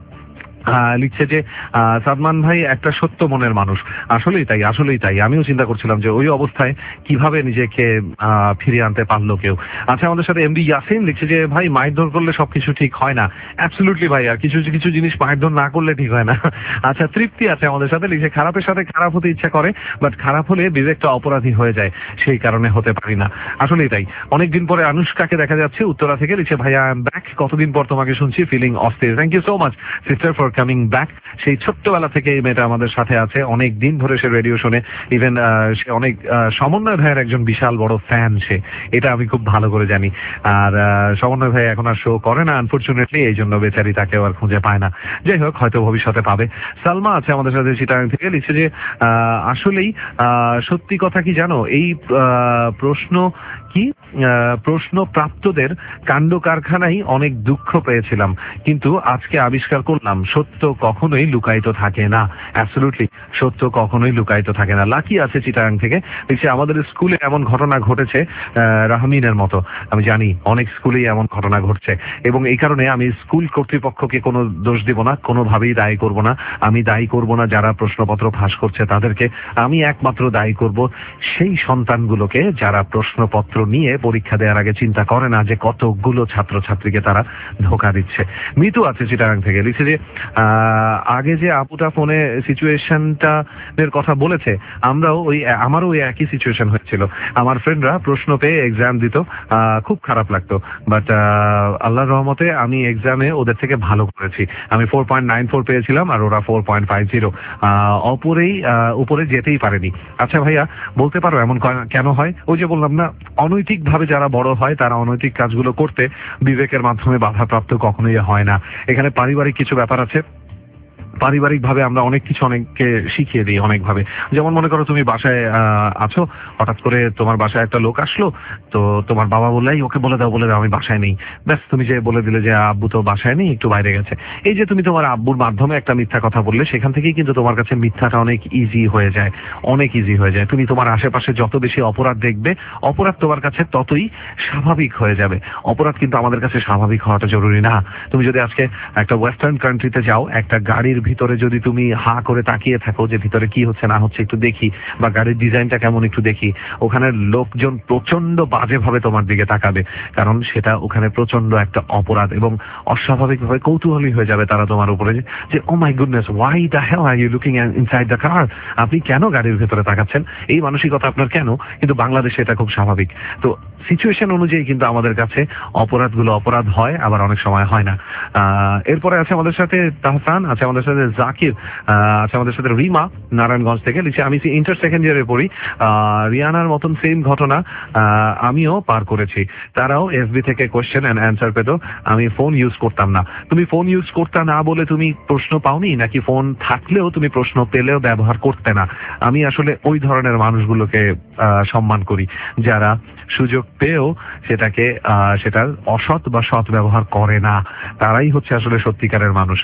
লিখছে যে সাদমান ভাই একটা সত্য মনের মানুষ। আসলেই তাই, আসলেই তাই। আমিও চিন্তা করছিলাম যে ওই অবস্থায় কিভাবে নিজেকে ফিরিয়ে আনতে পারলো কেউ। আচ্ছা আমাদের সাথে এমডি ইয়াসিন লিখছে যে ভাই মারধর করলে সবকিছু ঠিক হয় না। অ্যাবসলিউটলি ভাই, আর কিছু কিছু জিনিস মারধর না করলে ঠিক হয় না। আচ্ছা তৃপ্তি আছে আমাদের সাথে, লিখছে খারাপের সাথে খারাপ হতে ইচ্ছা করে, বাট খারাপ হলে বিবেকটা অপরাধী হয়ে যায়, সেই কারণে হতে পারি না। আসলেই তাই। অনেকদিন পরে আনুষ্কাকে দেখা যাচ্ছে উত্তরা থেকে, লিখছে ভাই আই এম ব্যাক, কতদিন পর তোমাকে শুনছি, ফিলিং অস্থির। Thank you so much sister for coming back. সেই ছোট্টবেলা থেকে এই মেয়েটা আমাদের সাথে আছে, অনেক দিন ধরে সে রেডিও শুনে, ইভেন সে অনেক সমন্বয় ভাইয়ের একজন বিশাল বড় ফ্যান সে, এটা আমি খুব ভালো করে জানি। আর সমন্বয় ভাই এখন আর শো করে না আনফরচুনেটলি, এই জন্য বেচারি তাকে আর খুঁজে পায় না। যাই হোক, হয়তো ভবিষ্যতে পাবে। সালমা আছে আমাদের সাথে চিটাগাং থেকে, লিখছে যে আসলেই সত্যি কথা কি জানো, এই প্রশ্ন কি প্রশ্ন প্রাপ্তদের কাণ্ড কারখানায় অনেক দুঃখ পেয়েছিলাম, কিন্তু আজকে আবিষ্কার করলাম সত্য কখনোই লুকায়িত থাকে না। অ্যাবসলিউটলি, সত্য কখনোই লুকায়িত থাকে না। লাকি আছে চিটাগাং থেকে, দেখছি আমাদের স্কুলে এমন ঘটনা ঘটেছে রাহমিনের মতো। আমি জানি অনেক স্কুলেই এমন ঘটনা ঘটছে, এবং এই কারণে আমি স্কুল কর্তৃপক্ষকে কোনো দোষ দিব না, কোনোভাবেই দায়ী করব না। আমি দায়ী করব না যারা প্রশ্নপত্র ফাঁস করছে তাদেরকে, আমি একমাত্র দায়ী করব সেই সন্তানগুলোকে যারা প্রশ্নপত্র নিয়ে পরীক্ষা দেওয়ার আগে চিন্তা করে না যে কতগুলো ছাত্রছাত্রীকে তারা ধোঁকা দিচ্ছে। মিতু আছে চিটাগাং থেকে, লিখছে যে আগে যে আপুটা ফোনে সিচুয়েশনটা এর কথা বলেছে, আমরাও ওই আমারও ওই একই সিচুয়েশন হয়েছিল। আমার ফ্রেন্ডরা প্রশ্ন পেয়ে এক্সাম দিত, খুব খারাপ লাগতো, বাট আল্লাহর রহমতে আমি এক্সামে ওদের থেকে ভালো করেছি। আমি ফোর পয়েন্ট নাইন ফোর পেয়েছিলাম আর ওরা ফোর পয়েন্ট ফাইভ জিরো, অপরেই উপরে যেতেই পারেনি। আচ্ছা ভাইয়া, বলতে পারো এমন কেন হয়? ওই যে বললাম না, অনৈতিক ভাবে যারা বড় হয় তারা অনৈতিক কাজগুলো করতে বিবেকের মাধ্যমে বাধাপ্রাপ্ত কখনোই হয় না। এখানে পারিবারিক কিছু ব্যাপার আছে। পারিবারিক ভাবে আমরা অনেক কিছু অনেককে শিখিয়ে দিই অনেকভাবে। যেমন মনে করো তুমি বাসায় আছো, হঠাৎ করে তোমার বাসায় একটা লোক আসলো, তো তোমার বাবা বললেই ওকে বলে দাও বলে দাও আমি বাসায় নেই। ব্যাস, তুমি যে বলে দিলে যে আব্বু তো বাসায় নেই, একটু বাইরে গেছে। এই যে তুমি তোমার আব্বুর মাধ্যমে একটা মিথ্যা কথা বললে, সেখান থেকেই কিন্তু তোমার কাছে মিথ্যাটা অনেক ইজি হয়ে যায়, অনেক ইজি হয়ে যায়। তুমি তোমার আশেপাশে যত বেশি অপরাধ দেখবে, অপরাধ তোমার কাছে ততই স্বাভাবিক হয়ে যাবে। অপরাধ কিন্তু আমাদের কাছে স্বাভাবিক হওয়াটা জরুরি না। তুমি যদি আজকে একটা ওয়েস্টার্ন কান্ট্রিতে যাও, একটা গাড়ির ভিতরে যদি তুমি হা করে তাকিয়ে থাকো যে ভিতরে কি হচ্ছে না হচ্ছে একটু দেখি, বা গাড়ির ডিজাইনটা কেমন একটু দেখি, ওখানে লোকজন প্রচন্ড বাজে ভাবে তোমার দিকে তাকাবে, কারণ সেটা ওখানে প্রচন্ড একটা অপরাধ, এবং অস্বাভাবিকভাবে কৌতূহলী হয়ে যাবে তারা তোমার উপরে যে oh my goodness, why the hell are you looking inside the car? আপনি কেন গাড়ির ভেতরে তাকাচ্ছেন? এই মানসিকতা আপনার কেন? কিন্তু বাংলাদেশে এটা খুব স্বাভাবিক। তো সিচুয়েশন অনুযায়ী কিন্তু আমাদের কাছে অপরাধগুলো অপরাধ হয়, আবার অনেক সময় হয় না। আহ এরপরে আছে আমাদের সাথে তাহসান, আছে আমাদের সাথে জাকির, আছে আমাদের সাথে রিমা নারায়ণগঞ্জ থেকে, লিখছে আমি ইন্টার সেকেন্ড ইয়ারে পড়ি, রিয়ানার মতন সেম ঘটনা আমিও পার করেছি। তারাও এফবি থেকে কোয়েশ্চেন এন্ড অ্যান্সার পেত, আমি ফোন ইউজ করতাম না। তুমি ফোন ইউজ করতে না বলে তুমি প্রশ্ন পাওনি, নাকি ফোন থাকলেও তুমি প্রশ্ন পেলেও ব্যবহার করতে না? আমি আসলে ওই ধরনের মানুষগুলোকে সম্মান করি যারা সুযোগ পেয়েও সেটাকে সেটার অসৎ বা সৎ ব্যবহার করে না। তারাই হচ্ছে আসলে সত্যিকারের মানুষ।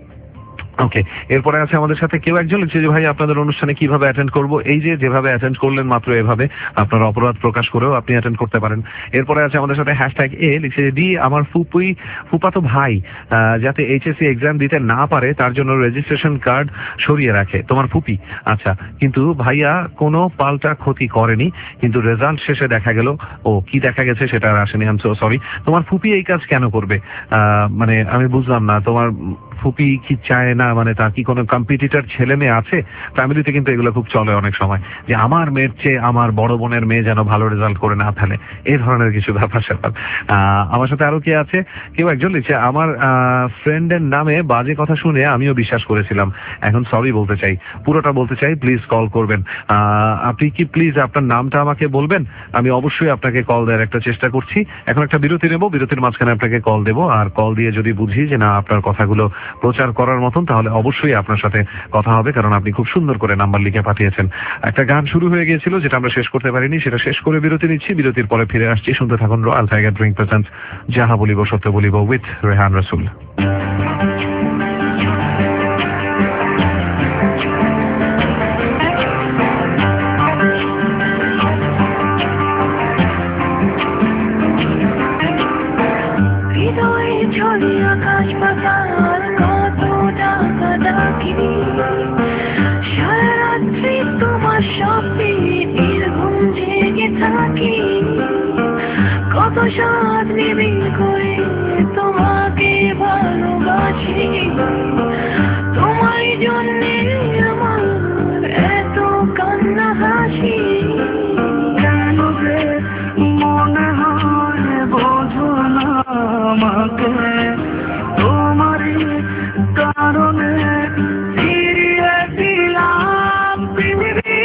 ওকে, এরপরে আছে আমাদের সাথে কেউ একজন লিখছে যে ভাই আপনাদের অনুষ্ঠানে কিভাবে অ্যাটেন্ড করব? এই যে যেভাবে অ্যাটেন্ড করলেন মাত্র এভাবে আপনার অপরাধ প্রকাশ করেও আপনি অ্যাটেন্ড করতে পারেন। এরপরে আছে আমাদের সাথে হ্যাশট্যাগ এ, লিখছে যে ডি আমার ফুপুই ফুপাতো ভাই যাতে এইচএসসি এক্সাম দিতে না পারে তার জন্য রেজিস্ট্রেশন কার্ড সরিয়ে রাখে। তোমার ফুপি? আচ্ছা, কিন্তু ভাইয়া কোনো পাল্টা ক্ষতি করেনি, কিন্তু রেজাল্ট শেষে দেখা গেল, ও কি দেখা গেছে সেটা আর আসেনি। I am so sorry. তোমার ফুপি এই কাজ কেন করবে? মানে আমি বুঝলাম না, তোমার ফুপি কি চায় না, মানে তার কি কোনো কম্পিটিটর ছেলে মেয়ে আছে? ফ্যামিলিতে কিন্তু এগুলো খুব চলে অনেক সময়, যে আমার মেয়ের চেয়ে আমার বড় বোনের মেয়ে যেন ভালো রেজাল্ট করে না ফেলে, এই ধরনের কিছু ব্যাপার স্যাপার। আমার সাথে আরো কে আছে? কেউ একজন লিখছে আমার ফ্রেন্ডের নামে বাজে কথা শুনে আমিও বিশ্বাস করেছিলাম, এখন সরি বলতে চাই, পুরোটা বলতে চাই, প্লিজ কল করবেন। আপনি কি প্লিজ আপনার নামটা আমাকে বলবেন? আমি অবশ্যই আপনাকে কল দেওয়ার একটা চেষ্টা করছি। এখন একটা বিরতি নেব, বিরতির মাঝখানে আপনাকে কল দেবো, আর কল দিয়ে যদি বুঝি যে না আপনার কথাগুলো প্রচার করার মতন, তাহলে অবশ্যই আপনার সাথে কথা হবে, কারণ আপনি খুব সুন্দর করে নাম্বার লিখে পাঠিয়েছেন। একটা গান শুরু হয়ে গিয়েছিল যেটা আমরা শেষ করতে পারিনি, সেটা শেষ করে বিরতি নিচ্ছি। বিরতির পরে ফিরে আসছি, শুনতে থাকুন রয়্যাল টাইগার ড্রিঙ্ক প্রেজেন্টস যাহা বলিব সত্য বলিব উইথ রেহান রসুল। আকাশ পাতাল কত টাকা ডাকি, সারা রাত্রি তোমার স্বপ্নে ঘুম জেগে থাকি, কত সাত নিবিড় করে তোমাকে ভালোবাসি, তোমার জন্যে আমার এত কান্না হাসি। কেন যে মনে হয় বোঝো না আমাকে, তোমারই কারণে ফিরিয়ে দিলাম পৃথিবী।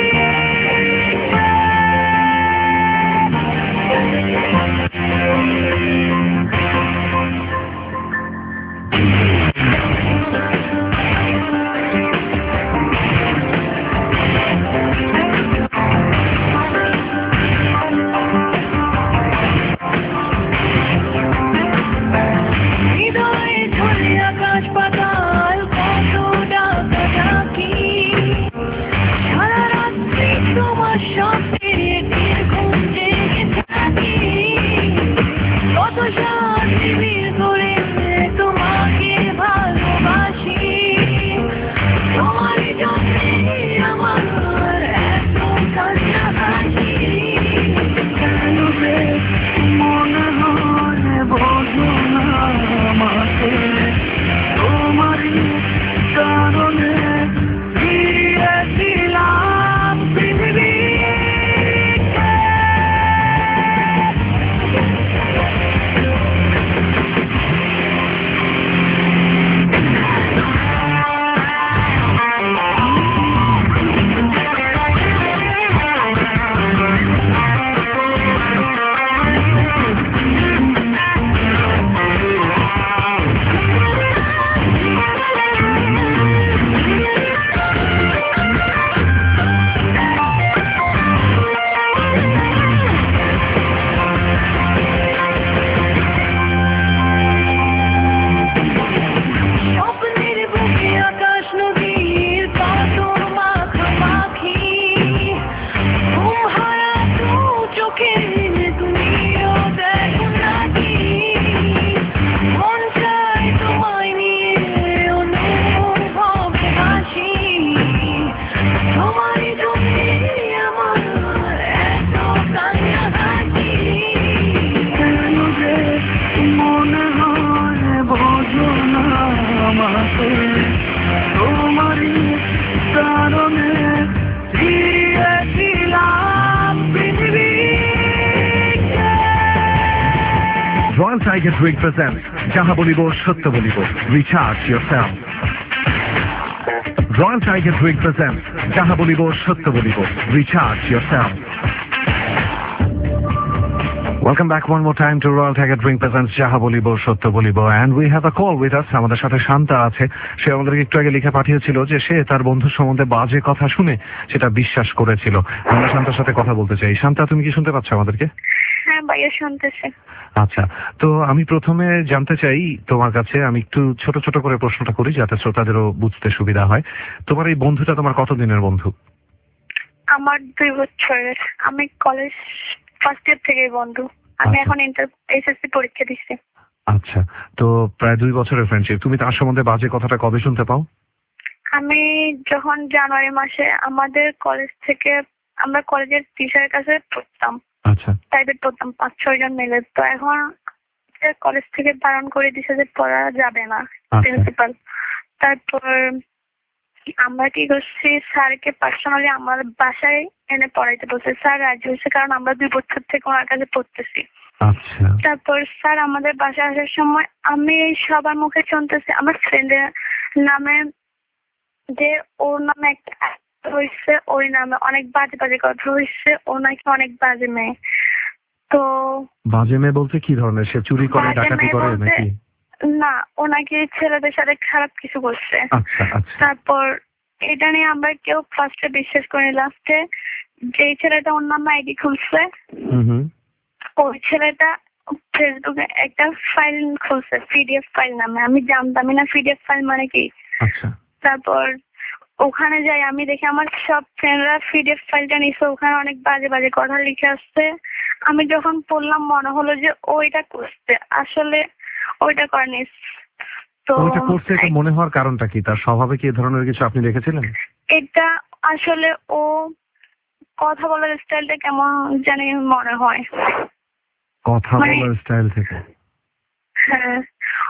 Tiger Drink presents Jaha Bolibo Sotto Bolibo. Recharge yourself. Royal Tiger Drink presents Jaha Bolibo Sotto Bolibo. Recharge yourself. Welcome back one more time to Royal Tiger Drink presents Jaha Bolibo Sotto Bolibo, and we have a call with us. আমাদের সাথে শান্তা আছে। সে আমাদেরকে একটু আগে লিখে পাঠিয়েছিল যে সে তার বন্ধুর সম্বন্ধে বাজে কথা শুনে সেটা বিশ্বাস করেছিল। আমরা শান্তার সাথে কথা বলতে চাই। শান্তা, তুমি কি শুনতে পাচ্ছ আমাদেরকে? হ্যাঁ ভাইয়া, শুনতেছে। আচ্ছা, তো আমি প্রথমে জানতে চাই তোমার কাছে, আমি একটু ছোট ছোট করে প্রশ্নটা করি যাতে শ্রোতাদেরও বুঝতে সুবিধা হয়। তোমার এই বন্ধুটা তোমার কতদিনের বন্ধু? আমার দুই বছরের। আমি কলেজ ফার্স্ট ইয়ার থেকে বন্ধু। আমি এখন ইন্টার এসএসসি পরীক্ষা দিচ্ছি। আচ্ছা, তো প্রায় দুই বছরের ফ্রেন্ডশিপ। তুমি তার সম্বন্ধে বাজে কথাটা কবে শুনতে পাও? আমি যখন জানুয়ারি মাসে আমাদের কলেজ থেকে, আমরা কলেজের টিচারের কাছে পড়তাম। আচ্ছা, প্রাইভেট পড়তাম পাঁচ ছয় জন মিলে। তো এখন কলেজ থেকে বারণ করে দিছে যে পড়া যাবে না প্রিন্সিপাল। তারপর আমরা কি করছি, স্যারকে পার্সোনালি আমার বাসায় এনে পড়াইতে বলছে। স্যার রাজি হয়েছে, কারণ আমরা দুই বছর থেকে ওনার কাছে পড়তেছি। আচ্ছা, তারপর স্যার আমাদের বাসায় আসার সময় আমি সবার মুখে শুনতেছি আমার ফ্রেন্ডের নামে যে ওর নামে একটা হয়েছে, ওই নামে অনেক বাজে বাজে কথা হয়েছে, ও নাকি অনেক বাজে মেয়ে। তো বাজে মেয়ে বলতে কি ধরনের? সে চুরি করে, ডাকাতি করে নাকি? না, ও নাকি ছেলেদের সাথে খারাপ কিছু করছে। আচ্ছা আচ্ছা। তারপর এটা নিয়ে আমরা কেউ ফার্স্টে বিশ্বাস করি। লাস্টে যেই ছেলেটা ওর নামে আইডি খুলছে, ওই ছেলেটা ফেসবুকে একটা ফাইল খুলছে, পিডিএফ ফাইল নামে। আমি জানতামই না পিডিএফ ফাইল মানে কি। আচ্ছা। তারপর ওখানে যাই, আমি দেখি আমার সব ফ্রেন্ডরা পিডিএফ ফাইলটা নিছে, ওখানে অনেক বাজে বাজে কথা লিখে আসছে। আমি যখন পড়লাম মনে হলো যে ওইটা করছে, আসলে ওইটা করেনি। তো ওইটা করছে এটা মনে হওয়ার কারণটা কি? তার স্বভাবে কি এই ধরনের কিছু আপনি দেখেছিলেন? এটা আসলে ও কথা বলার স্টাইলটা কেমন জানি মনে হয়। কথা বলার স্টাইল থেকে? হ্যাঁ,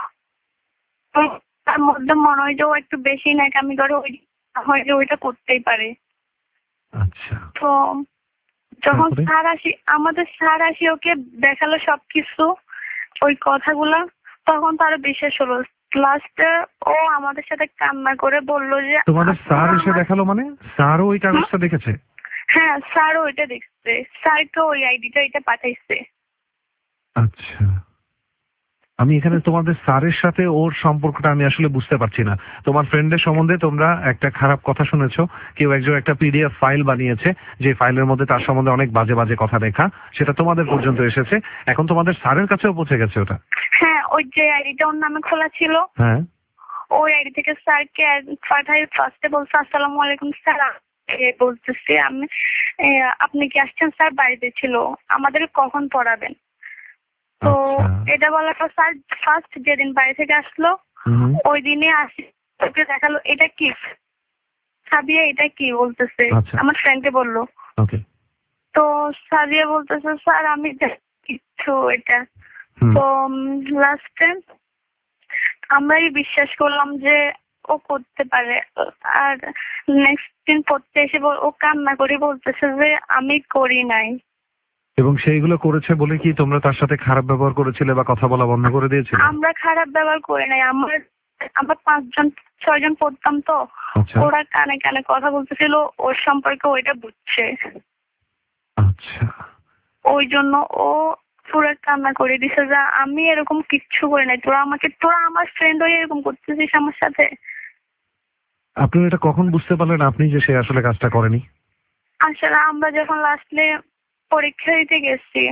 তার মধ্যে মনে হয় যে ও একটু বেশি ন্যাকামি করে, ওই হয় যে ওইটা করতেই পারে। আচ্ছা। তো যখন স্যার আসি, আমাদের স্যার আসি ওকে দেখালো সবকিছু ওই কথাগুলা, তখন তার বিশ্বাস হলো। লাস্টে ও আমাদের সাথে কান্না করে বললো যে তোমাদের স্যার এসে দেখালো? মানে স্যারও ওই কাগজটা দেখেছে? হ্যাঁ, স্যারও ওইটা দেখছে, স্যারকে ওই আইডিটা এটা পাঠাইছে। আচ্ছা, আমি এখানে তোমাদের স্যারের সাথে ওর সম্পর্কটা আমি আসলে বুঝতে পারছি না। তোমার ফ্রেন্ডের সম্বন্ধে তোমরা একটা খারাপ কথা শুনেছো, কেউ একজন একটা পিডিএফ ফাইল বানিয়েছে, যে ফাইলের মধ্যে তার সম্বন্ধে অনেক বাজে বাজে কথা লেখা, সেটা তোমাদের পর্যন্ত এসেছে, এখন তোমাদের স্যারের কাছেও পৌঁছে গেছে ওটা। হ্যাঁ, ওই যে আইডিটা ওর নামে খোলা ছিল, হ্যাঁ, ওই আইডি থেকে স্যারকে পাঠাই। ফার্স্টে বলছে আসসালামু আলাইকুম স্যার, বলতেছি আমি, আপনি কি আসছেন? স্যার বাড়িতে ছিল, আমাদের কখন পড়াবেন? তো এটা বলার পর স্যার ফার্স্ট যেদিন বাড়ি থেকে আসলো ওই দিনে আসি ওকে দেখালো এটা কি, সাবিয়া এটা কি বলতেছে, আমার ফ্রেন্ডকে বললো। তো সাবিয়া বলতেছে স্যার আমি কিছু এটা। তো লাস্টে আমরাই বিশ্বাস করলাম যে ও করতে পারে। আর নেক্সট দিন পড়তে এসে ও কান্না করে বলতেছে যে আমি করি নাই। এবং সেইগুলো করেছে বলে কি তোমরা তার সাথে খারাপ ব্যবহার করেছিলে বা কথা বলা বন্ধ করে দিয়েছিলে? আমরা খারাপ ব্যবহার করি নাই। আমার আমরা পাঁচজন ছয়জন পড়তাম, তো ওরা কানে কানে কথা বলতেছিল ওর সম্পর্কে, ওইটা বুঝছে। আচ্ছা, ওই জন্য ও পুরো কান্না করে দিছে যে আমি এরকম কিচ্ছু করি নাই, তোরা আমাকে, তোরা আমার ফ্রেন্ড হয়ে এরকম করতেছিস আমার সাথে। আপনি এটা কখন বুঝতে পারলেন আপনি যে সে আসলে কাজটা করেনি? আসলে আমরা যখন লাস্টে পরীক্ষা দিতে গেছি,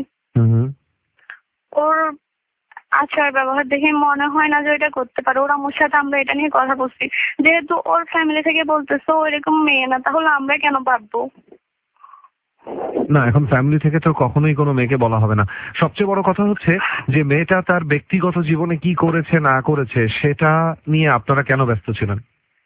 ওর আচার ব্যবহার দেখে মনে হয় না যে এটা করতে পারে। ওর আমার সাথে আমরা এটা নিয়ে কথা বলছি, যেহেতু ওর ফ্যামিলি থেকে বলতেছে ও এরকম মেয়ে না, তাহলে আমরা কেন ভাববো? না, এখন ফ্যামিলি থেকে তো কখনোই কোনো মেয়েকে বলা হবে না। সবচেয়ে বড় কথা হচ্ছে যে মেয়েটা তার ব্যক্তিগত জীবনে কি করেছে না করেছে সেটা নিয়ে আপনারা কেন ব্যস্ত ছিলেন?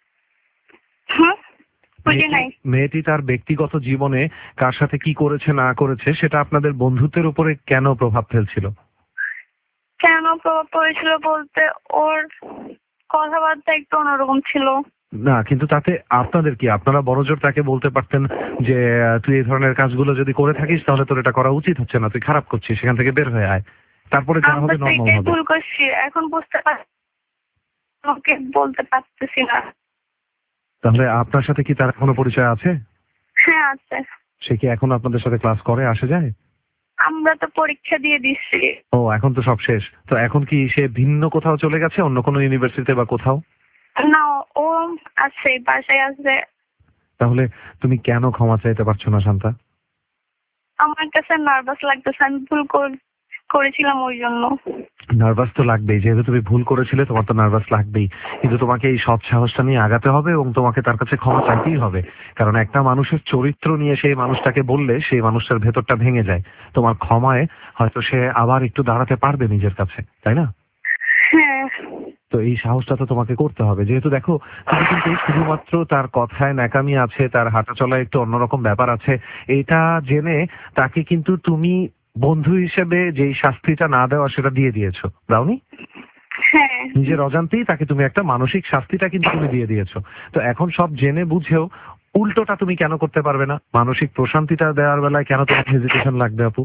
মেয়েটি তার ব্যক্তিগত জীবনে কার সাথে কি করেছে না করেছে সেটা আপনাদের বন্ধুত্বের উপরে কেন প্রভাব ফেলছিল? কেন প্রভাব পড়েছিল বলতে ওর কথাবার্তা একটু অন্যরকম ছিল। না, কিন্তু তাতে আপনাদের কি? আপনারা বড়জোর তাকে বলতে পারতেন যে তুই এই ধরনের কাজগুলো যদি করে থাকিস তাহলে তোর এটা করা উচিত হচ্ছে না, তুই খারাপ করছিস, সেখান থেকে বের হয়ে আয়। তারপরে যা হবে নরমাল হবে। ভুল করছি, এখন বুঝতে পারছি, ওকে বলতে পারতেছি না। তাহলে আপনার সাথে কি তার এখনো পরিচয় আছে? হ্যাঁ আছে। সে কি এখন আপনাদের সাথে ক্লাস করে, আসে যায়? আমরা তো পরীক্ষা দিয়ে দিচ্ছি। ও এখন তো সব শেষ, তো এখন কি সে ভিন্ন কোথাও চলে গেছে, অন্য কোনো ইউনিভার্সিটিতে বা কোথাও? না, ও আছে, বাসায় আছে। তাহলে তুমি কেন ক্ষমা চাইতে পারছো না শান্তা? আমার কাছে নার্ভাস লাগতেছে, আমি ভুল করেছিলাম ওই জন্য। নার্ভাস তো লাগবেই, যেহেতু তুমি ভুল করেছিলে তোমার তো নার্ভাস লাগবেই, কিন্তু তোমাকে এই সৎ সাহসটা নিয়ে আগাতে হবে এবং তোমাকে তার কাছে ক্ষমা চাইতেই হবে। কারণ একটা মানুষের চরিত্র নিয়ে সেই মানুষটাকে বললে সেই মানুষটার ভেতরটা ভেঙে যায়। তোমার ক্ষমায় হয়তো সে আবার একটু দাঁড়াতে পারবে নিজের কাছে, তাই না? হ্যাঁ। তো এই সাহসটা তো তোমাকে করতে হবে, যেহেতু দেখো তুমি কিন্তু শুধুমাত্র তার কথায় ন্যাকামি আছে, তার হাঁটা চলায় একটু অন্যরকম ব্যাপার আছে, এটা জেনে তাকে কিন্তু তুমি বন্ধু হিসেবে যেই শাস্তিটা না দেওয়া সেটা দিয়ে দিয়েছো, দাওনি? হ্যাঁ। নিজের অজান্তেই তাকে তুমি একটা মানসিক শাস্তিটা কিন্তু তুমি দিয়ে দিয়েছো। তো এখন সব জেনে বুঝেও উল্টোটা তুমি কেন করতে পারবে না? মানসিক প্রশান্তিটা দেওয়ার বেলায় কেন তোমার হেজিটেশন লাগবে আপু?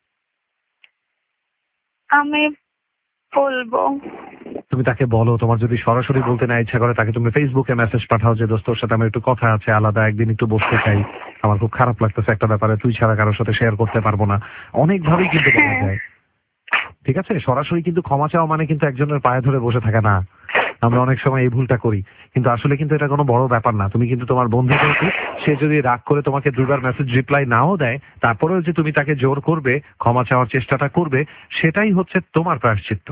আমি বলবো। তুমি তাকে বলো, তোমার যদি সরাসরি বলতে না ইচ্ছা করে তাকে তুমি ফেসবুকে মেসেজ পাঠাও যে দোস্ত ওর সাথে আমার একটু কথা আছে, আলাদা একদিন একটু বসতে চাই, আমার খুব খারাপ লাগতেছে একটা ব্যাপারে, তুই ছাড়া কারোর সাথে শেয়ার করতে পারবো না। অনেকভাবেই কিন্তু বলা যায়, ঠিক আছে? সরাসরি কিন্তু ক্ষমা চাওয়া মানে কিন্তু একজনের পায়ে ধরে বসে থাকা না। আমরা অনেক সময় এই ভুলটা করি, কিন্তু আসলে কিন্তু এটা কোনো বড় ব্যাপার না। তুমি কিন্তু তোমার বন্ধুকে, সে যদি রাগ করে তোমাকে দুবার মেসেজ রিপ্লাই নাও দেয়, তারপরেও যে তুমি তাকে জোর করবে, ক্ষমা চাওয়ার চেষ্টাটা করবে, সেটাই হচ্ছে তোমার প্রায়শ্চিত্ত,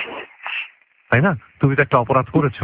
তাই না? তুমি তো একটা অপরাধ করেছো,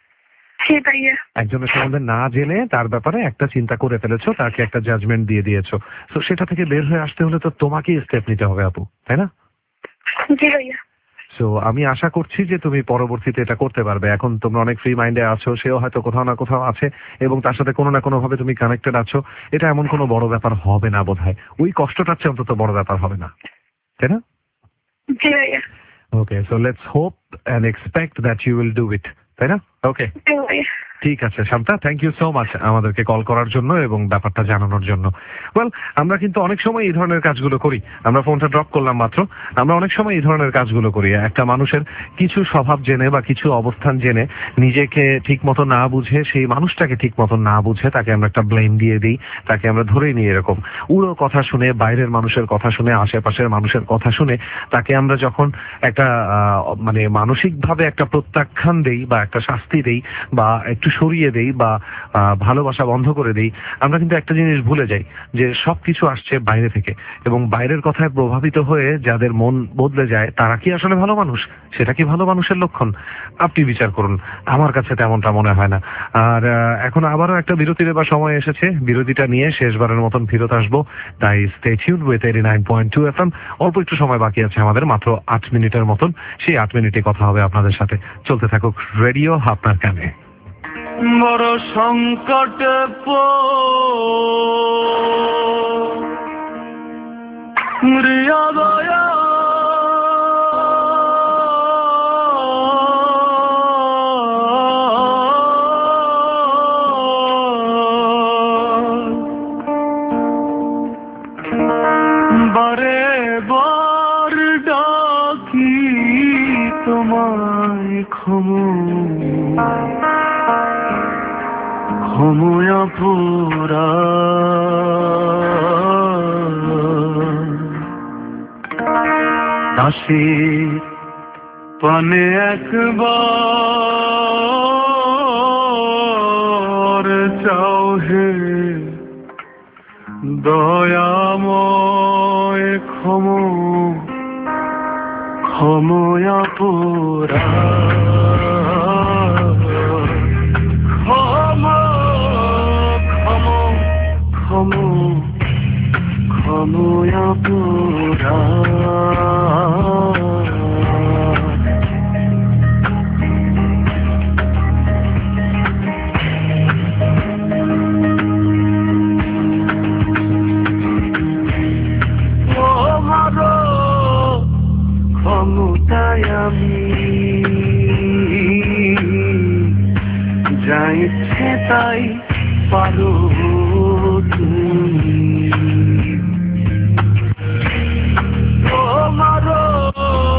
একজনের সম্বন্ধে না জেনে তার ব্যাপারে একটা চিন্তা করে ফেলেছো, তাকে একটা জাজমেন্ট দিয়ে দিয়েছো। তো সেটা থেকে বের হয়ে আসতে হলে তো তোমাকেই স্টেপ নিতে হবে আপু, তাই না? জি ভাইয়া। সো আমি আশা করছি যে তুমি পরবর্তীতে এটা করতে পারবে। এখন তোমরা অনেক ফ্রি মাইন্ডে আছো, সেও হয়তো কোথাও না কোথাও আছে এবং তার সাথে কোনো না কোনো ভাবে তুমি কানেক্টেড আছো। এটা এমন কোনো বড় ব্যাপার হবে না বোধহয়, ওই কষ্টটার চেয়ে অন্তত বড় ব্যাপার হবে না, তাই না? জি ভাইয়া। Okay, so let's hope and expect that you will do it, তাই না? ওকে, ঠিক আছে Shanta, thank you so much আমাদেরকে কল করার জন্য এবং ব্যাপারটা জানানোর জন্য। ওয়েল, আমরা কিন্তু অনেক সময় এই ধরনের কাজগুলো করি। আমরা ফোনটা ড্রপ করলাম মাত্র, আমরা অনেক সময় এই ধরনের কাজগুলো করি। একটা মানুষের কিছু স্বভাব জেনে বা কিছু অবস্থান জেনে নিজেকে ঠিক মতো না বুঝে, সেই মানুষটাকে ঠিক মতো না বুঝে তাকে আমরা একটা ব্লেম দিয়ে দিই, তাকে আমরা ধরেই নিই এরকম। উড়ো কথা শুনে, বাইরের মানুষের কথা শুনে, আশেপাশের মানুষের কথা শুনে তাকে আমরা যখন একটা মানে মানসিকভাবে একটা প্রত্যাখ্যান দেই বা একটা শাস্তি দেই বা একটু সরিয়ে দেই বা ভালোবাসা বন্ধ করে দেই, আমরা কিন্তু একটা জিনিস ভুলে যাই যে সবকিছু আসছে বাইরে থেকে এবং বাইরের কথায় প্রভাবিত হয়ে যাদের মন বদলে যায় তারা কি আসলে ভালো মানুষ? সেটা কি ভালো মানুষের লক্ষণ? আপনি বিচার করুন, আমার কাছে তেমনটা মনে হয় না। আর এখন আবারও একটা বিরতি দেবার সময় এসেছে, বিরতিটা নিয়ে শেষবারের মতন ফিরত আসবো, তাই stay tuned with eighty nine point two FM. অল্প একটু সময় বাকি আছে আমাদের, মাত্র আট মিনিটের মতন। সেই আট মিনিটে কথা হবে আপনাদের সাথে। চলতে থাকুক রেডিও আপনার কানে। বড় সংকট হৃদয়া বারে বার ডাকি তোমায় ক্ষমা ক্ষময়া পুরা হাসি পানে একবার চাও হে দয়াময় ক্ষম ক্ষময়া পুরা ক্ষময়া পুরা ক্ষমতায় আমি যা ইচ্ছে তাই পারো তুমি। তোমারও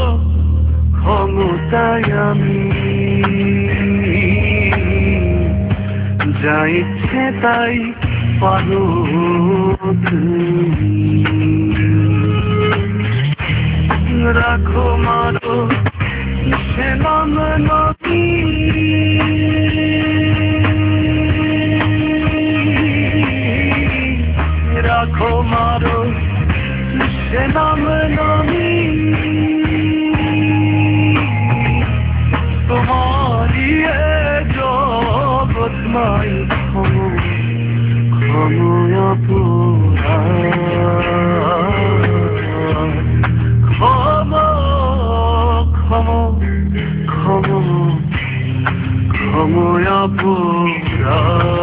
তাই আমি যা ইচ্ছে তাই পারো তুমি রাখো মারো সে নাম নবী রাখো মারো সে নাম নবী তোমারি জগৎ মাই ক্ষম ক্ষময়া পুরা ক্ষম ক্ষম ক্ষম ক্ষময়া পুরা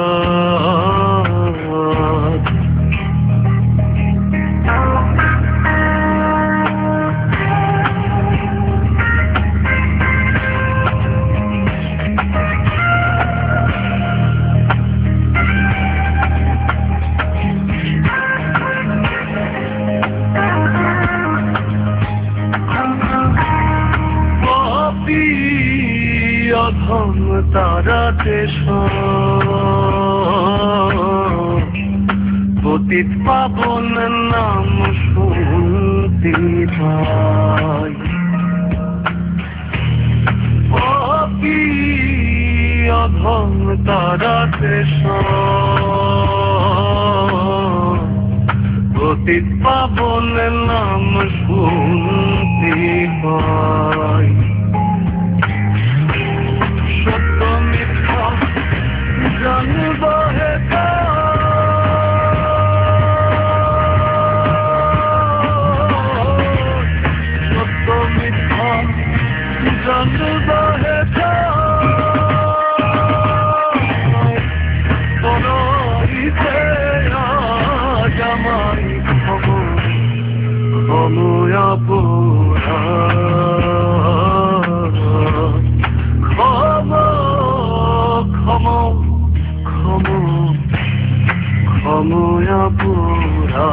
অধম তারাতে পতিত পাবন নাম শুনতে পাই পাপী অধম তারাতে পতিত পাবন নাম শুনতে পাই সত্য মিথ্যা জানব হে সত্য মিথ্যা জানব হে তোরিতে জামাই ক্ষম ক্ষময়া পুরা ক্ষম ক্ষম ক্ষম ক্ষময়া পুরা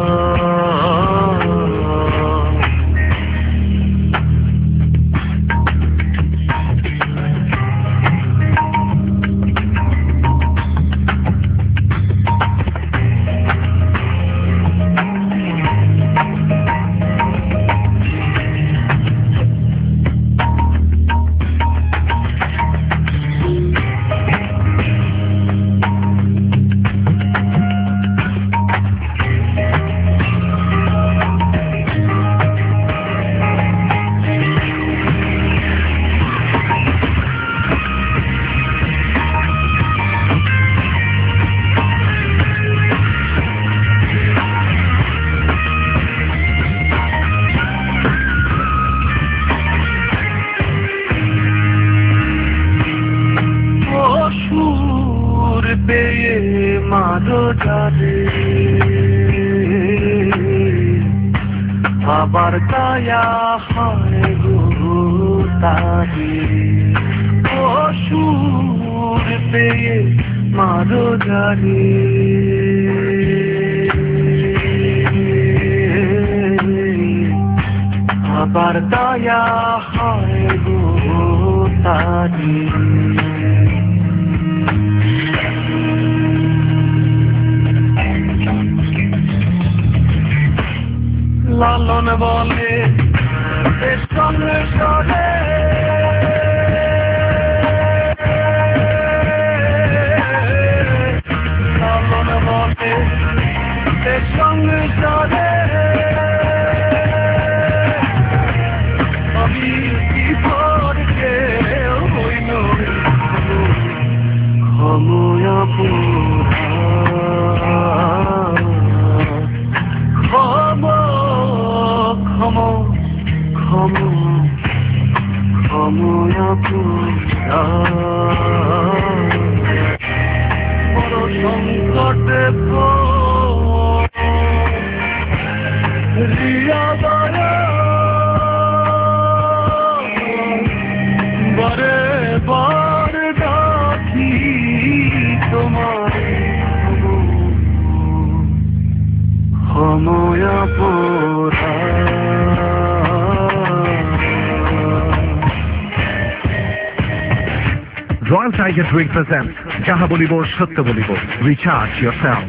পেয়ে মারো যারে আবার কায়া হয় গো তারে অসুর পেয়ে মারো যারে আবার দয়া হয় গো তারে লালন বলে সংসারে লালন বলে সংসারে আমি কি করতে হইল ক্ষময়া পুরা ক্ষম ক্ষম ক্ষম ক্ষময়া পুরা বড় সংকটে রিয়া বারে বার ডাকি তোমার ক্ষময়া পুরা Royal Tiger Drink presents Jaha Bolibo Sotto Bolibo. Recharge yourself.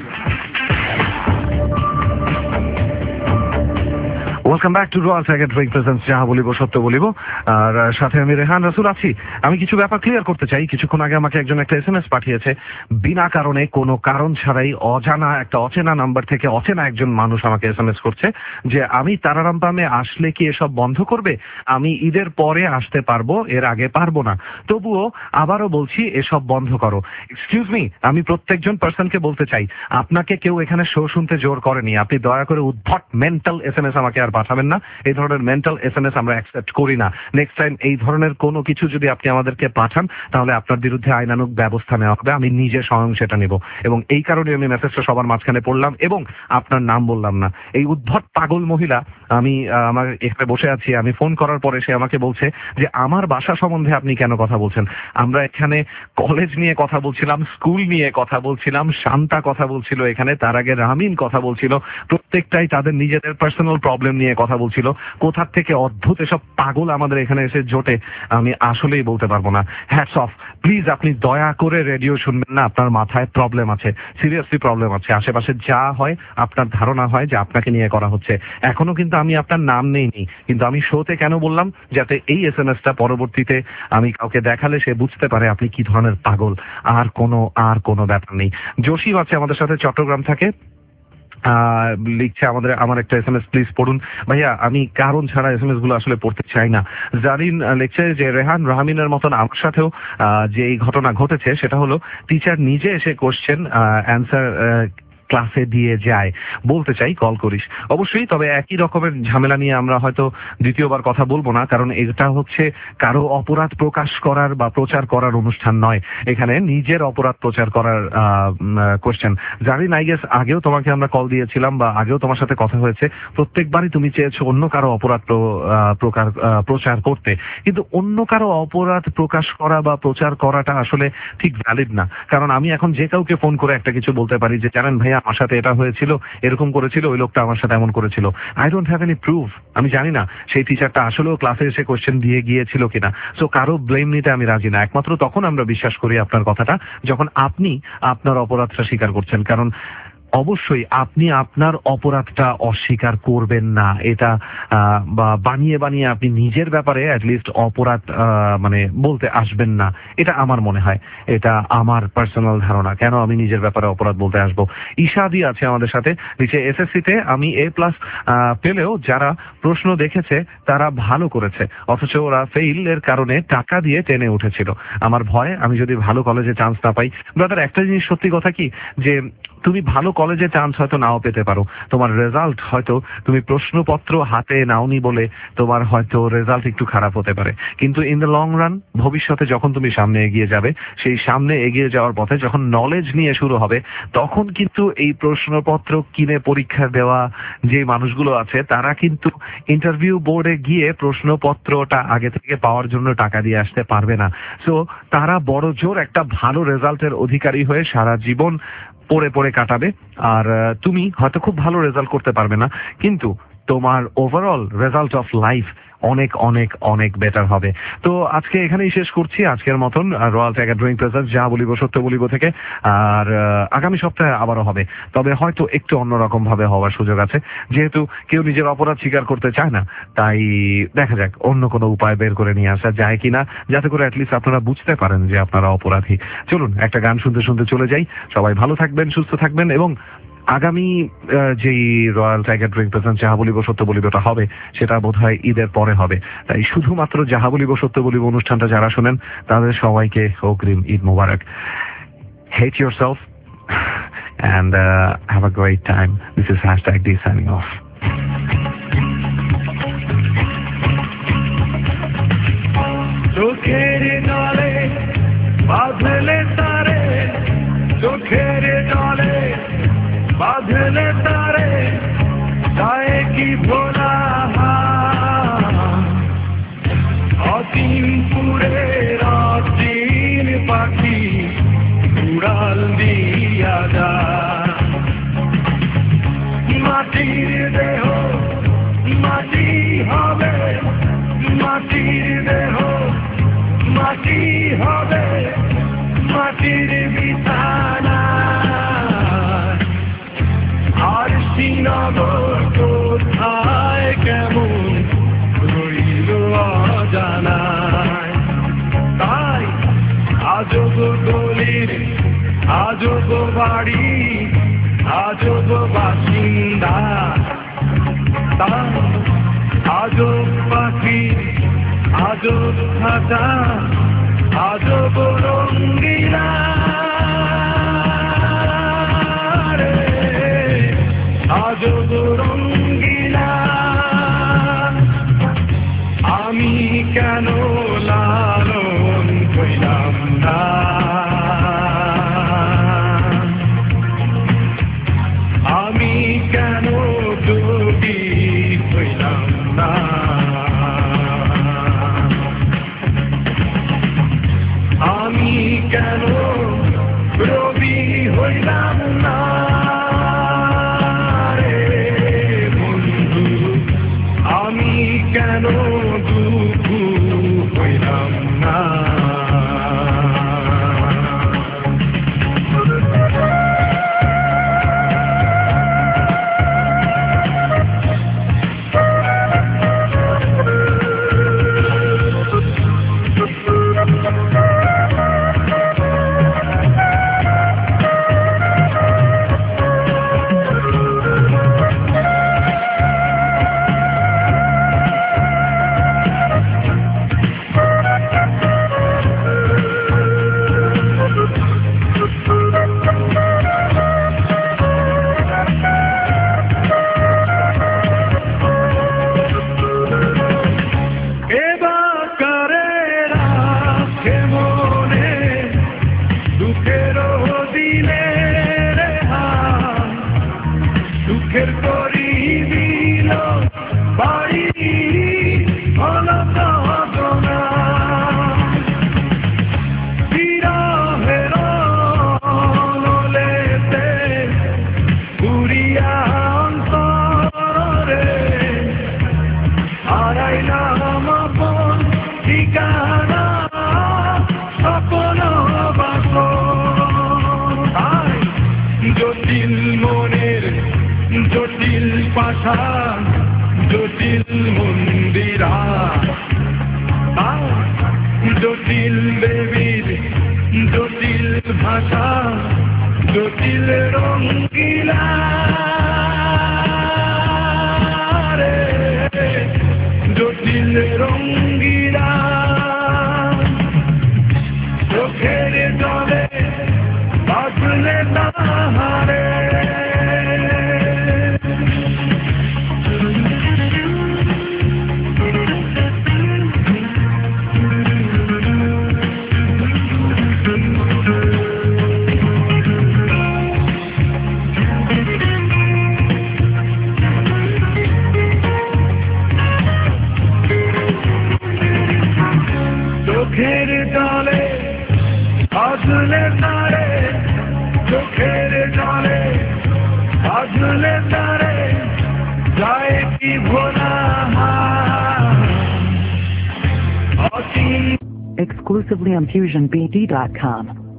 Welcome back to Royal Tiger drink presents যাহা বলিব সত্য বলিব। আর সাথে আমি রেহান রাসুল আছি। আমি কিছু ব্যাপার ক্লিয়ার করতে চাই। কিছুক্ষণ আগে আমাকে একজন একটা এস এম এস পাঠিয়েছে, বিনা কারণে কোনো কারণ ছাড়াই অজানা একটা অচেনা নাম্বার থেকে অচেনা একজন মানুষ আমাকে এস এম এস করছে যে আমি তারারামপামে আসলে কি এসব বন্ধ করবে? আমি ঈদের পরে আসতে পারবো, এর আগে পারবো না। তবুও আবারও বলছি, এসব বন্ধ করো। এক্সকিউজ মি, আমি প্রত্যেকজন পার্সনকে বলতে চাই, আপনাকে কেউ এখানে শো শুনতে জোর করেনি। আপনি দয়া করে উদ্ভট মেন্টাল এস এম এস আমাকে আর পাঠাবেন না। এই ধরনের মেন্টাল এস এম এস আমরা অ্যাকসেপ্ট করি না। নেক্সট টাইম এই ধরনের কোনো কিছু যদি আপনি আমাদেরকে পাঠান, তাহলে আপনার বিরুদ্ধে আইনানুগ ব্যবস্থা নেওয়া হবে। আমি নিজে স্বয়ং সেটা নেব, এবং এই কারণে আমি মেসেজটা সবার মাঝখানে পড়লাম এবং আপনার নাম বললাম না। এই উদ্ভট পাগল মহিলা, আমি আমার এখানে বসে আছি, আমি ফোন করার পরে সে আমাকে বলছে যে আমার বাসা সম্বন্ধে আপনি কেন কথা বলছেন? আমরা এখানে কলেজ নিয়ে কথা বলছিলাম, স্কুল নিয়ে কথা বলছিলাম, শান্তা কথা বলছিল এখানে, তার আগে রামিন কথা বলছিল। প্রত্যেকটাই তাদের নিজেদের পার্সোনাল প্রবলেম নিয়ে কথা বলছিল। কোথা থেকে অদ্ভুত এসব পাগল আমাদের এখানে এসে জোটে, আমি আসলেই বলতে পারবো না। Hats off. প্লিজ আপনি দয়া করে রেডিও শুনবেন না, আপনার মাথায় প্রবলেম আছে, সিরিয়াসলি প্রবলেম আছে। আশেপাশে যা হয় আপনার ধারণা হয় যে আপনাকে নিয়ে করা হচ্ছে। এখনো কিন্তু আমি আপনার নাম নেইনি, কিন্তু আমি শোতে কেন বললাম, যাতে এই এস এম এসটা পরবর্তীতে আমি কাউকে দেখালে সে বুঝতে পারে আপনি কি ধরনের পাগল। আর কোনো আর কোনো ব্যাপার নেই। জসিম আছে আমাদের সাথে, চট্টগ্রাম থাকে, লিখছে আমাদের আমার একটা এস এম এস প্লিজ পড়ুন। ভাইয়া, আমি কারণ ছাড়া এস এম এস গুলো আসলে পড়তে চাই না। জারিন লিখছে যে রেহান রাহমিনের মতন আমার সাথেও যে এই ঘটনা ঘটেছে, সেটা হলো টিচার নিজে এসে কোশ্চেন অ্যান্সার ক্লাসে দিয়ে যায়। বলতে চাই কল করিস। অবশ্যই, তবে একই রকমের ঝামেলা নিয়ে আমরা হয়তো দ্বিতীয়বার কথা বলবো না, কারণ এটা হচ্ছে কারো অপরাধ প্রকাশ করার বা প্রচার করার অনুষ্ঠান নয়। এখানে নিজের অপরাধ প্রচার করার কোশ্চেন। জানি না, আই গেস আগেও তোমাকে আমরা কল দিয়েছিলাম বা আগেও তোমার সাথে কথা হয়েছে। প্রত্যেকবারই তুমি চেয়েছো অন্য কারো অপরাধ প্রকার প্রচার করতে, কিন্তু অন্য কারো অপরাধ প্রকাশ করা বা প্রচার করাটা আসলে ঠিক ভ্যালিড না। কারণ আমি এখন যে কাউকে ফোন করে একটা কিছু বলতে পারি যে জানেন ভাইয়া, আমার সাথে এটা হয়েছিল, এরকম করেছিল, ওই লোকটা আমার সাথে এমন করেছিল। I don't have any proof. আমি জানি না সেই টিচারটা আসলেও ক্লাসে এসে কোশ্চেন দিয়ে গিয়েছিল কিনা। সো কারো ব্লেম নিতে আমি রাজি না। একমাত্র তখন আমরা বিশ্বাস করি আপনার কথাটা, যখন আপনি আপনার অপরাধটা স্বীকার করছেন। কারণ অবশ্যই আপনি আপনার অপরাধটা অস্বীকার করবেন না, এটা বা বানিয়ে বানিয়ে আপনি নিজের ব্যাপারে অ্যাটলিস্ট অপরাধ মানে বলতে আসবেন না। এটা আমার মনে হয়, এটা আমার পার্সোনাল ধারণা। কেন আমি নিজের ব্যাপারে অপরাধ বলতে আসবো? ঈশাদি আছে আমাদের সাথে, নিচে এসএসসিতে আমি এ প্লাস পেলেও যারা প্রশ্ন দেখেছে তারা ভালো করেছে, অথচ ওরা ফেইল এর কারণে টাকা দিয়ে টেনে উঠেছিল। আমার ভয় আমি যদি ভালো কলেজে চান্স না পাই। ব্রাদার, একটা জিনিস সত্যি কথা কি, যে তুমি ভালো কলেজে চান্স হয়তো নাও পেতে পারো, তোমার রেজাল্ট হয়তো তুমি প্রশ্নপত্র হাতে নাওনি বলে তোমার হয়তো রেজাল্ট একটু খারাপ হতে পারে, কিন্তু ইন দ্য লং রান ভবিষ্যতে যখন তুমি সামনে এগিয়ে যাবে, সেই সামনে এগিয়ে যাওয়ার পথে যখন নলেজ নিয়ে শুরু হবে, তখন কিন্তু এই প্রশ্নপত্র কিনে পরীক্ষা দেওয়া যে মানুষগুলো আছে তারা কিন্তু ইন্টারভিউ বোর্ডে গিয়ে প্রশ্নপত্রটা আগে থেকে পাওয়ার জন্য টাকা দিয়ে আসতে পারবে না। সো তারা বড় জোর একটা ভালো রেজাল্টের অধিকারী হয়ে সারা জীবন পড়ে পড়ে কাটাবে। আর তুমি হয়তো খুব ভালো রেজাল্ট করতে পারবে না, কিন্তু তোমার ওভারঅল রেজাল্ট অফ লাইফ অনেক অনেক অনেক বেটার হবে। তো আজকে এখানেই শেষ করছি আজকের মতন রয়্যাল টাইগার ড্রিঙ্ক প্রেজেন্টস যা বলিব সত্য বলিব থেকে। আর আগামী সপ্তাহে আবারও হবে, তবে হয়তো একটু অন্যরকম ভাবে হওয়ার সুযোগ আছে। যেহেতু কেউ নিজের অপরাধ স্বীকার করতে চায় না, তাই দেখা যাক অন্য কোনো উপায় বের করে নিয়ে আসা যায় কিনা, যাতে করে অ্যাটলিস্ট আপনারা বুঝতে পারেন যে আপনারা অপরাধী। চলুন একটা গান শুনতে শুনতে চলে যাই। সবাই ভালো থাকবেন, সুস্থ থাকবেন, এবং আগামী যেই রয়্যাল টাইগার ড্রিঙ্ক প্রেজেন্টস যাহা বলিব সত্য বলিবটা হবে, সেটা বোধহয় ঈদের পরে হবে। তাই শুধুমাত্র যাহা বলিব সত্য বলিব অনুষ্ঠানটা যারা শোনেন তাদের সবাইকে অগ্রিম ঈদ মোবারক। Hate yourself and uh, have a great time. This is hashtag D signing off. চোখের জলে বাঁধলে তারে, চোখের জলে বাঁধলে তারে, যায় কি ভোলা অসীম পুরের অসীম পাখি উড়াল দিয়া যা। মাটির দেহ মাটি হবে, মাটির দেহ মাটি হবে। মাটির বিছানা আর শ্রীনগর কোথায় কেমন রইল অজানায় তাই আজব গলির আজব বাড়ি আজব বাসিন্দা তাই আজব পাখি আজব খাতা আজব রঙ্গিলা রে আজব রঙ্গিলা আমি কেন লালন কইলাম না আমি কেন দুটি হইলাম না আমি কেন রবি হইলাম না রে বন্ধু আমি কেন দুঃখু হইলাম না জটিল মনের জটিল পাশা জটিল মন্দিরা জটিল দেবীর জটিল ভাষা জটিল রঙ্গিলা রে জটিল রঙ্গিলা চোখের জলে বাজলে তাহারে চোখের জলে বাজলে তারে চোখের জলে বাজলে তারে যায় কি ভোলা Exclusively on fusion b d dot com.